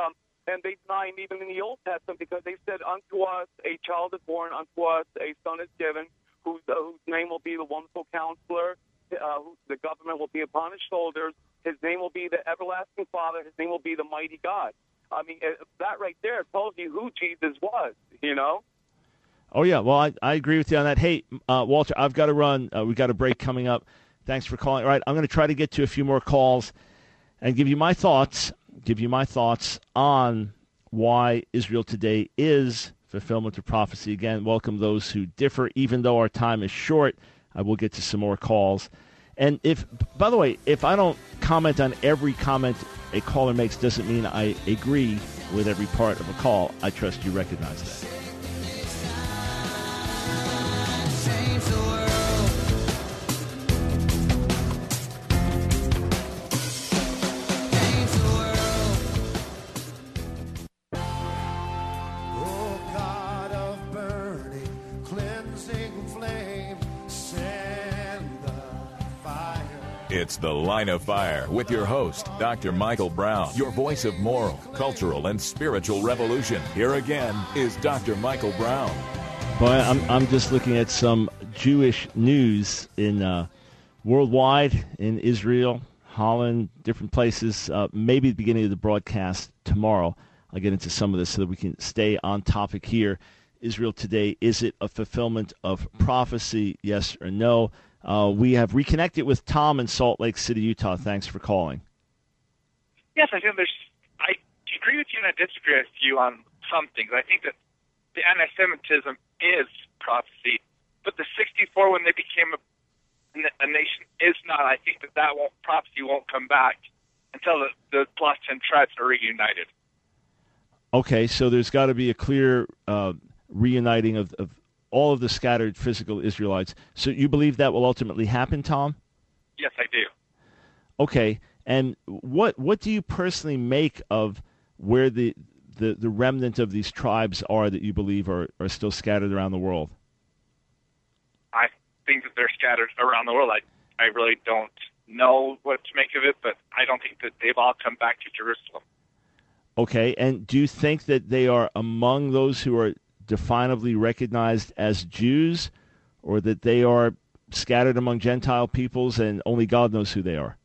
and they deny him even in the Old Testament because they said, unto us a child is born, unto us a son is given, whose, uh, whose name will be the Wonderful Counselor, uh, who, the government will be upon his shoulders, his name will be the Everlasting Father, his name will be the Mighty God. I mean, uh, that right there tells you who Jesus was, you know? Oh, yeah. Well, I, I agree with you on that. Hey, uh, Walter, I've got to run. Uh, we've got a break coming up. Thanks for calling. All right, I'm going to try to get to a few more calls and give you my thoughts, give you my thoughts on why Israel today is fulfillment of prophecy. Again, welcome those who differ. Even though our time is short, I will get to some more calls. And if, by the way, if I don't comment on every comment a caller makes, doesn't mean I agree with every part of a call. I trust you recognize that. It's The Line of Fire with your host, Doctor Michael Brown, your voice of moral, cultural, and spiritual revolution. Here again is Doctor Michael Brown. Boy, I'm I'm just looking at some Jewish news in uh, worldwide, in Israel, Holland, different places. Uh, maybe at the beginning of the broadcast tomorrow, I'll get into some of this so that we can stay on topic here. Israel today, is it a fulfillment of prophecy, yes or no? Uh, we have reconnected with Tom in Salt Lake City, Utah. Thanks for calling. Yes, I think there's. I agree with you and I disagree with you on some things. I think that the anti-Semitism is prophecy, but the sixty-four, when they became a, a nation, is not. I think that that won't, prophecy won't come back until the, the lost ten tribes are reunited. Okay, so there's got to be a clear uh, reuniting of, of all of the scattered physical Israelites. So you believe that will ultimately happen, Tom? Yes, I do. Okay, and what what do you personally make of where the the, the remnant of these tribes are that you believe are, are still scattered around the world? I think that they're scattered around the world. I, I really don't know what to make of it, but I don't think that they've all come back to Jerusalem. Okay, and do you think that they are among those who are definably recognized as Jews, or that they are scattered among Gentile peoples and only God knows who they are?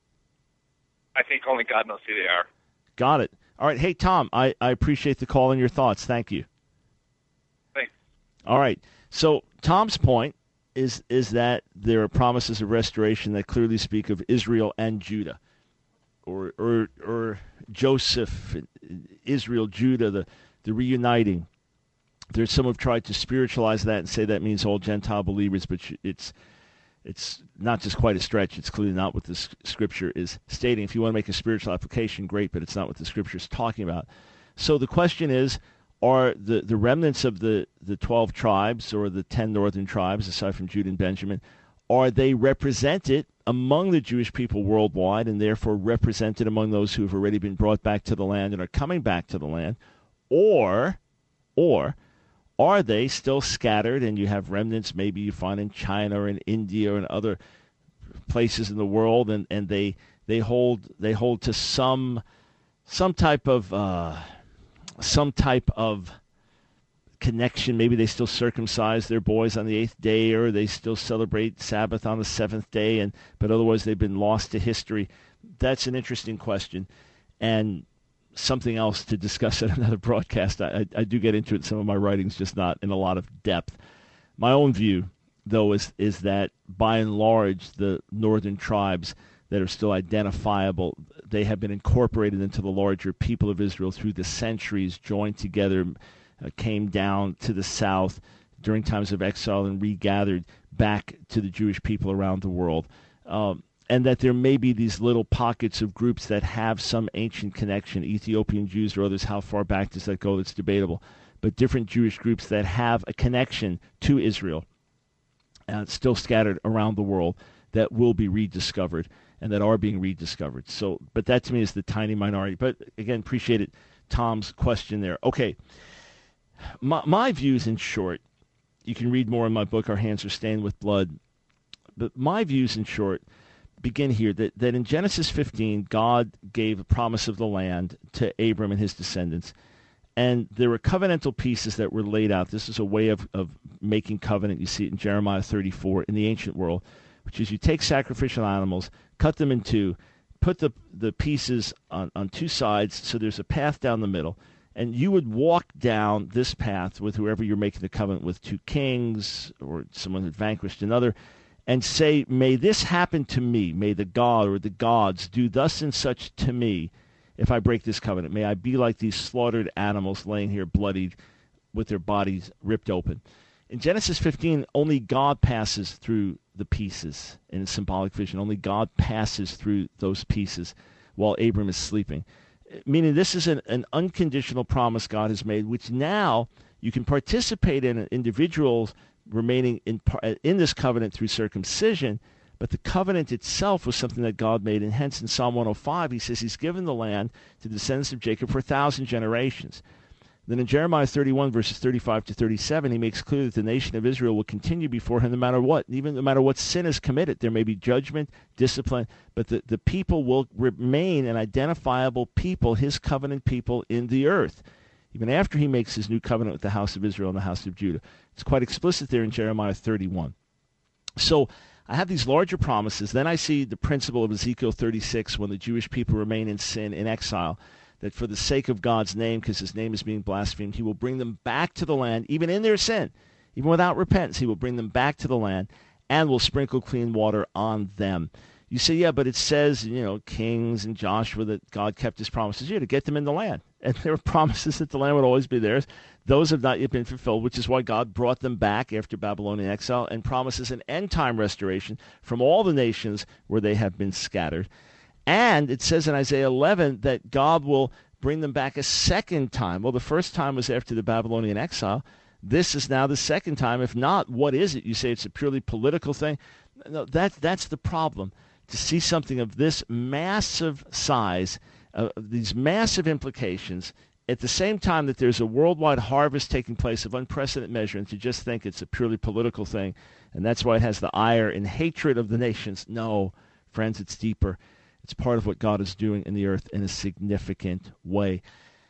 I think only God knows who they are. Got it. All right. Hey, Tom, I, I appreciate the call and your thoughts. Thank you. Thanks. All right. So Tom's point is is that there are promises of restoration that clearly speak of Israel and Judah, or or or Joseph, Israel, Judah, the, the reuniting. There's some who have tried to spiritualize that and say that means all Gentile believers, but it's it's not just quite a stretch. It's clearly not what the Scripture is stating. If you want to make a spiritual application, great, but it's not what the Scripture is talking about. So the question is, are the, the remnants of the, the twelve tribes or the ten northern tribes, aside from Judah and Benjamin, are they represented among the Jewish people worldwide and therefore represented among those who have already been brought back to the land and are coming back to the land? Or, or... are they still scattered, and you have remnants maybe you find in China or in India or in other places in the world, and, and they they hold they hold to some some type of uh, some type of connection. Maybe they still circumcise their boys on the eighth day, or they still celebrate Sabbath on the seventh day, and but otherwise they've been lost to history. That's an interesting question, and something else to discuss at another broadcast. I, I, I do get into it in some of my writings, just not in a lot of depth. My own view, though, is is that by and large, the northern tribes that are still identifiable, they have been incorporated into the larger people of Israel through the centuries, joined together, uh, came down to the south during times of exile and regathered back to the Jewish people around the world. Um, and that there may be these little pockets of groups that have some ancient connection, Ethiopian Jews or others. How far back does that go? That's debatable. But different Jewish groups that have a connection to Israel, uh, still scattered around the world, that will be rediscovered and that are being rediscovered. So, but that to me is the tiny minority. But again, appreciate it, Tom's question there. Okay, my, my views in short, you can read more in my book, Our Hands Are Stained with Blood. But my views in short begin here that, that in Genesis fifteen, God gave a promise of the land to Abram and his descendants. And there were covenantal pieces that were laid out. This is a way of, of making covenant. You see it in Jeremiah thirty-four in the ancient world, which is you take sacrificial animals, cut them in two, put the, the pieces on, on two sides so there's a path down the middle. And you would walk down this path with whoever you're making the covenant with, two kings or someone who vanquished another, and say, may this happen to me. May the God or the gods do thus and such to me if I break this covenant. May I be like these slaughtered animals laying here bloodied with their bodies ripped open. In Genesis fifteen, only God passes through the pieces in symbolic vision. Only God passes through those pieces while Abram is sleeping. Meaning this is an, an unconditional promise God has made, which now you can participate in individuals remaining in, in this covenant through circumcision, but the covenant itself was something that God made, and hence in Psalm one oh five he says he's given the land to the descendants of Jacob for a thousand generations. Then in Jeremiah thirty-one, verses thirty-five to thirty-seven, he makes clear that the nation of Israel will continue before him no matter what, even no matter what sin is committed. There may be judgment, discipline, but the, the people will remain an identifiable people, his covenant people in the earth, even after he makes his new covenant with the house of Israel and the house of Judah. It's quite explicit there in Jeremiah thirty-one. So I have these larger promises. Then I see the principle of Ezekiel thirty-six when the Jewish people remain in sin, in exile, that for the sake of God's name, because his name is being blasphemed, he will bring them back to the land, even in their sin, even without repentance. He will bring them back to the land and will sprinkle clean water on them. You say, yeah, but it says, you know, Kings and Joshua that God kept his promises here to get them in the land. And there were promises that the land would always be theirs. Those have not yet been fulfilled, which is why God brought them back after Babylonian exile and promises an end-time restoration from all the nations where they have been scattered. And it says in Isaiah eleven that God will bring them back a second time. Well, the first time was after the Babylonian exile. This is now the second time. If not, what is it? You say it's a purely political thing? No, that, that's the problem. To see something of this massive size, uh, these massive implications, at the same time that there's a worldwide harvest taking place of unprecedented measure, and to just think it's a purely political thing, and that's why it has the ire and hatred of the nations. No, friends, it's deeper. It's part of what God is doing in the earth in a significant way.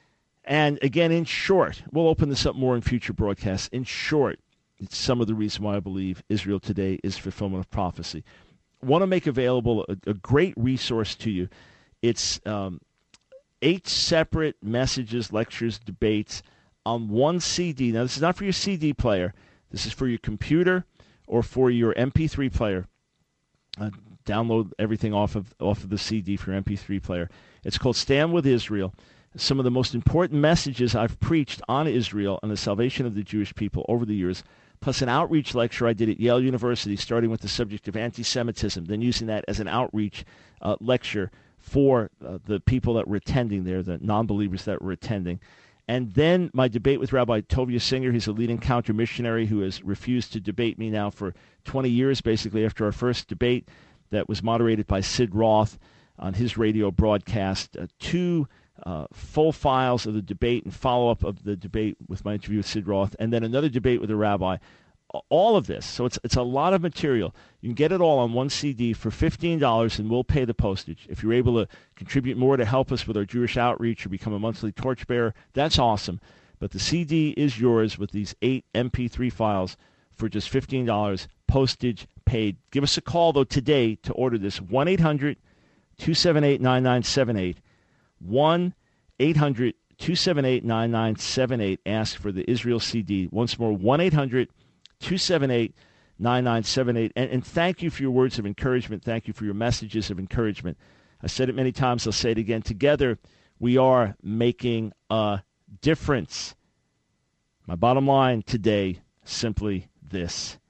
And again, in short, we'll open this up more in future broadcasts. In short, it's some of the reason why I believe Israel today is fulfillment of prophecy. Want to make available a, a great resource to you. It's um, eight separate messages, lectures, debates on one C D. Now, this is not for your C D player. This is for your computer or for your M P three player. Uh, download everything off of off of the C D for your M P three player. It's called Stand with Israel. Some of the most important messages I've preached on Israel and the salvation of the Jewish people over the years, plus an outreach lecture I did at Yale University starting with the subject of anti-Semitism, then using that as an outreach uh, lecture for uh, the people that were attending there, the non-believers that were attending. And then my debate with Rabbi Tovia Singer. He's a leading counter-missionary who has refused to debate me now for twenty years, basically after our first debate that was moderated by Sid Roth on his radio broadcast. Uh, two uh, full files of the debate and follow-up of the debate with my interview with Sid Roth, and then another debate with a rabbi. All of this. So it's it's a lot of material. You can get it all on one C D for fifteen dollars, and we'll pay the postage. If you're able to contribute more to help us with our Jewish outreach or become a monthly torchbearer, that's awesome. But the C D is yours with these eight M P three files for just fifteen dollars, postage paid. Give us a call, though, today to order this. one eight hundred two seven eight nine nine seven eight. one eight hundred two seven eight nine nine seven eight. Ask for the Israel C D. Once more, one eight hundred two seven eight nine nine seven eight. And, and thank you for your words of encouragement. Thank you for your messages of encouragement. I said it many times. I'll say it again. Together, we are making a difference. My bottom line today, simply this.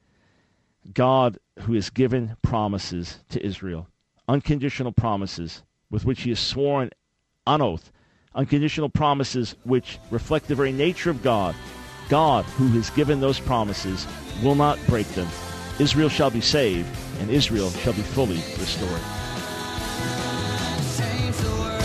God, who has given promises to Israel, unconditional promises with which he has sworn on oath, unconditional promises which reflect the very nature of God, God, who has given those promises, will not break them. Israel shall be saved, and Israel shall be fully restored.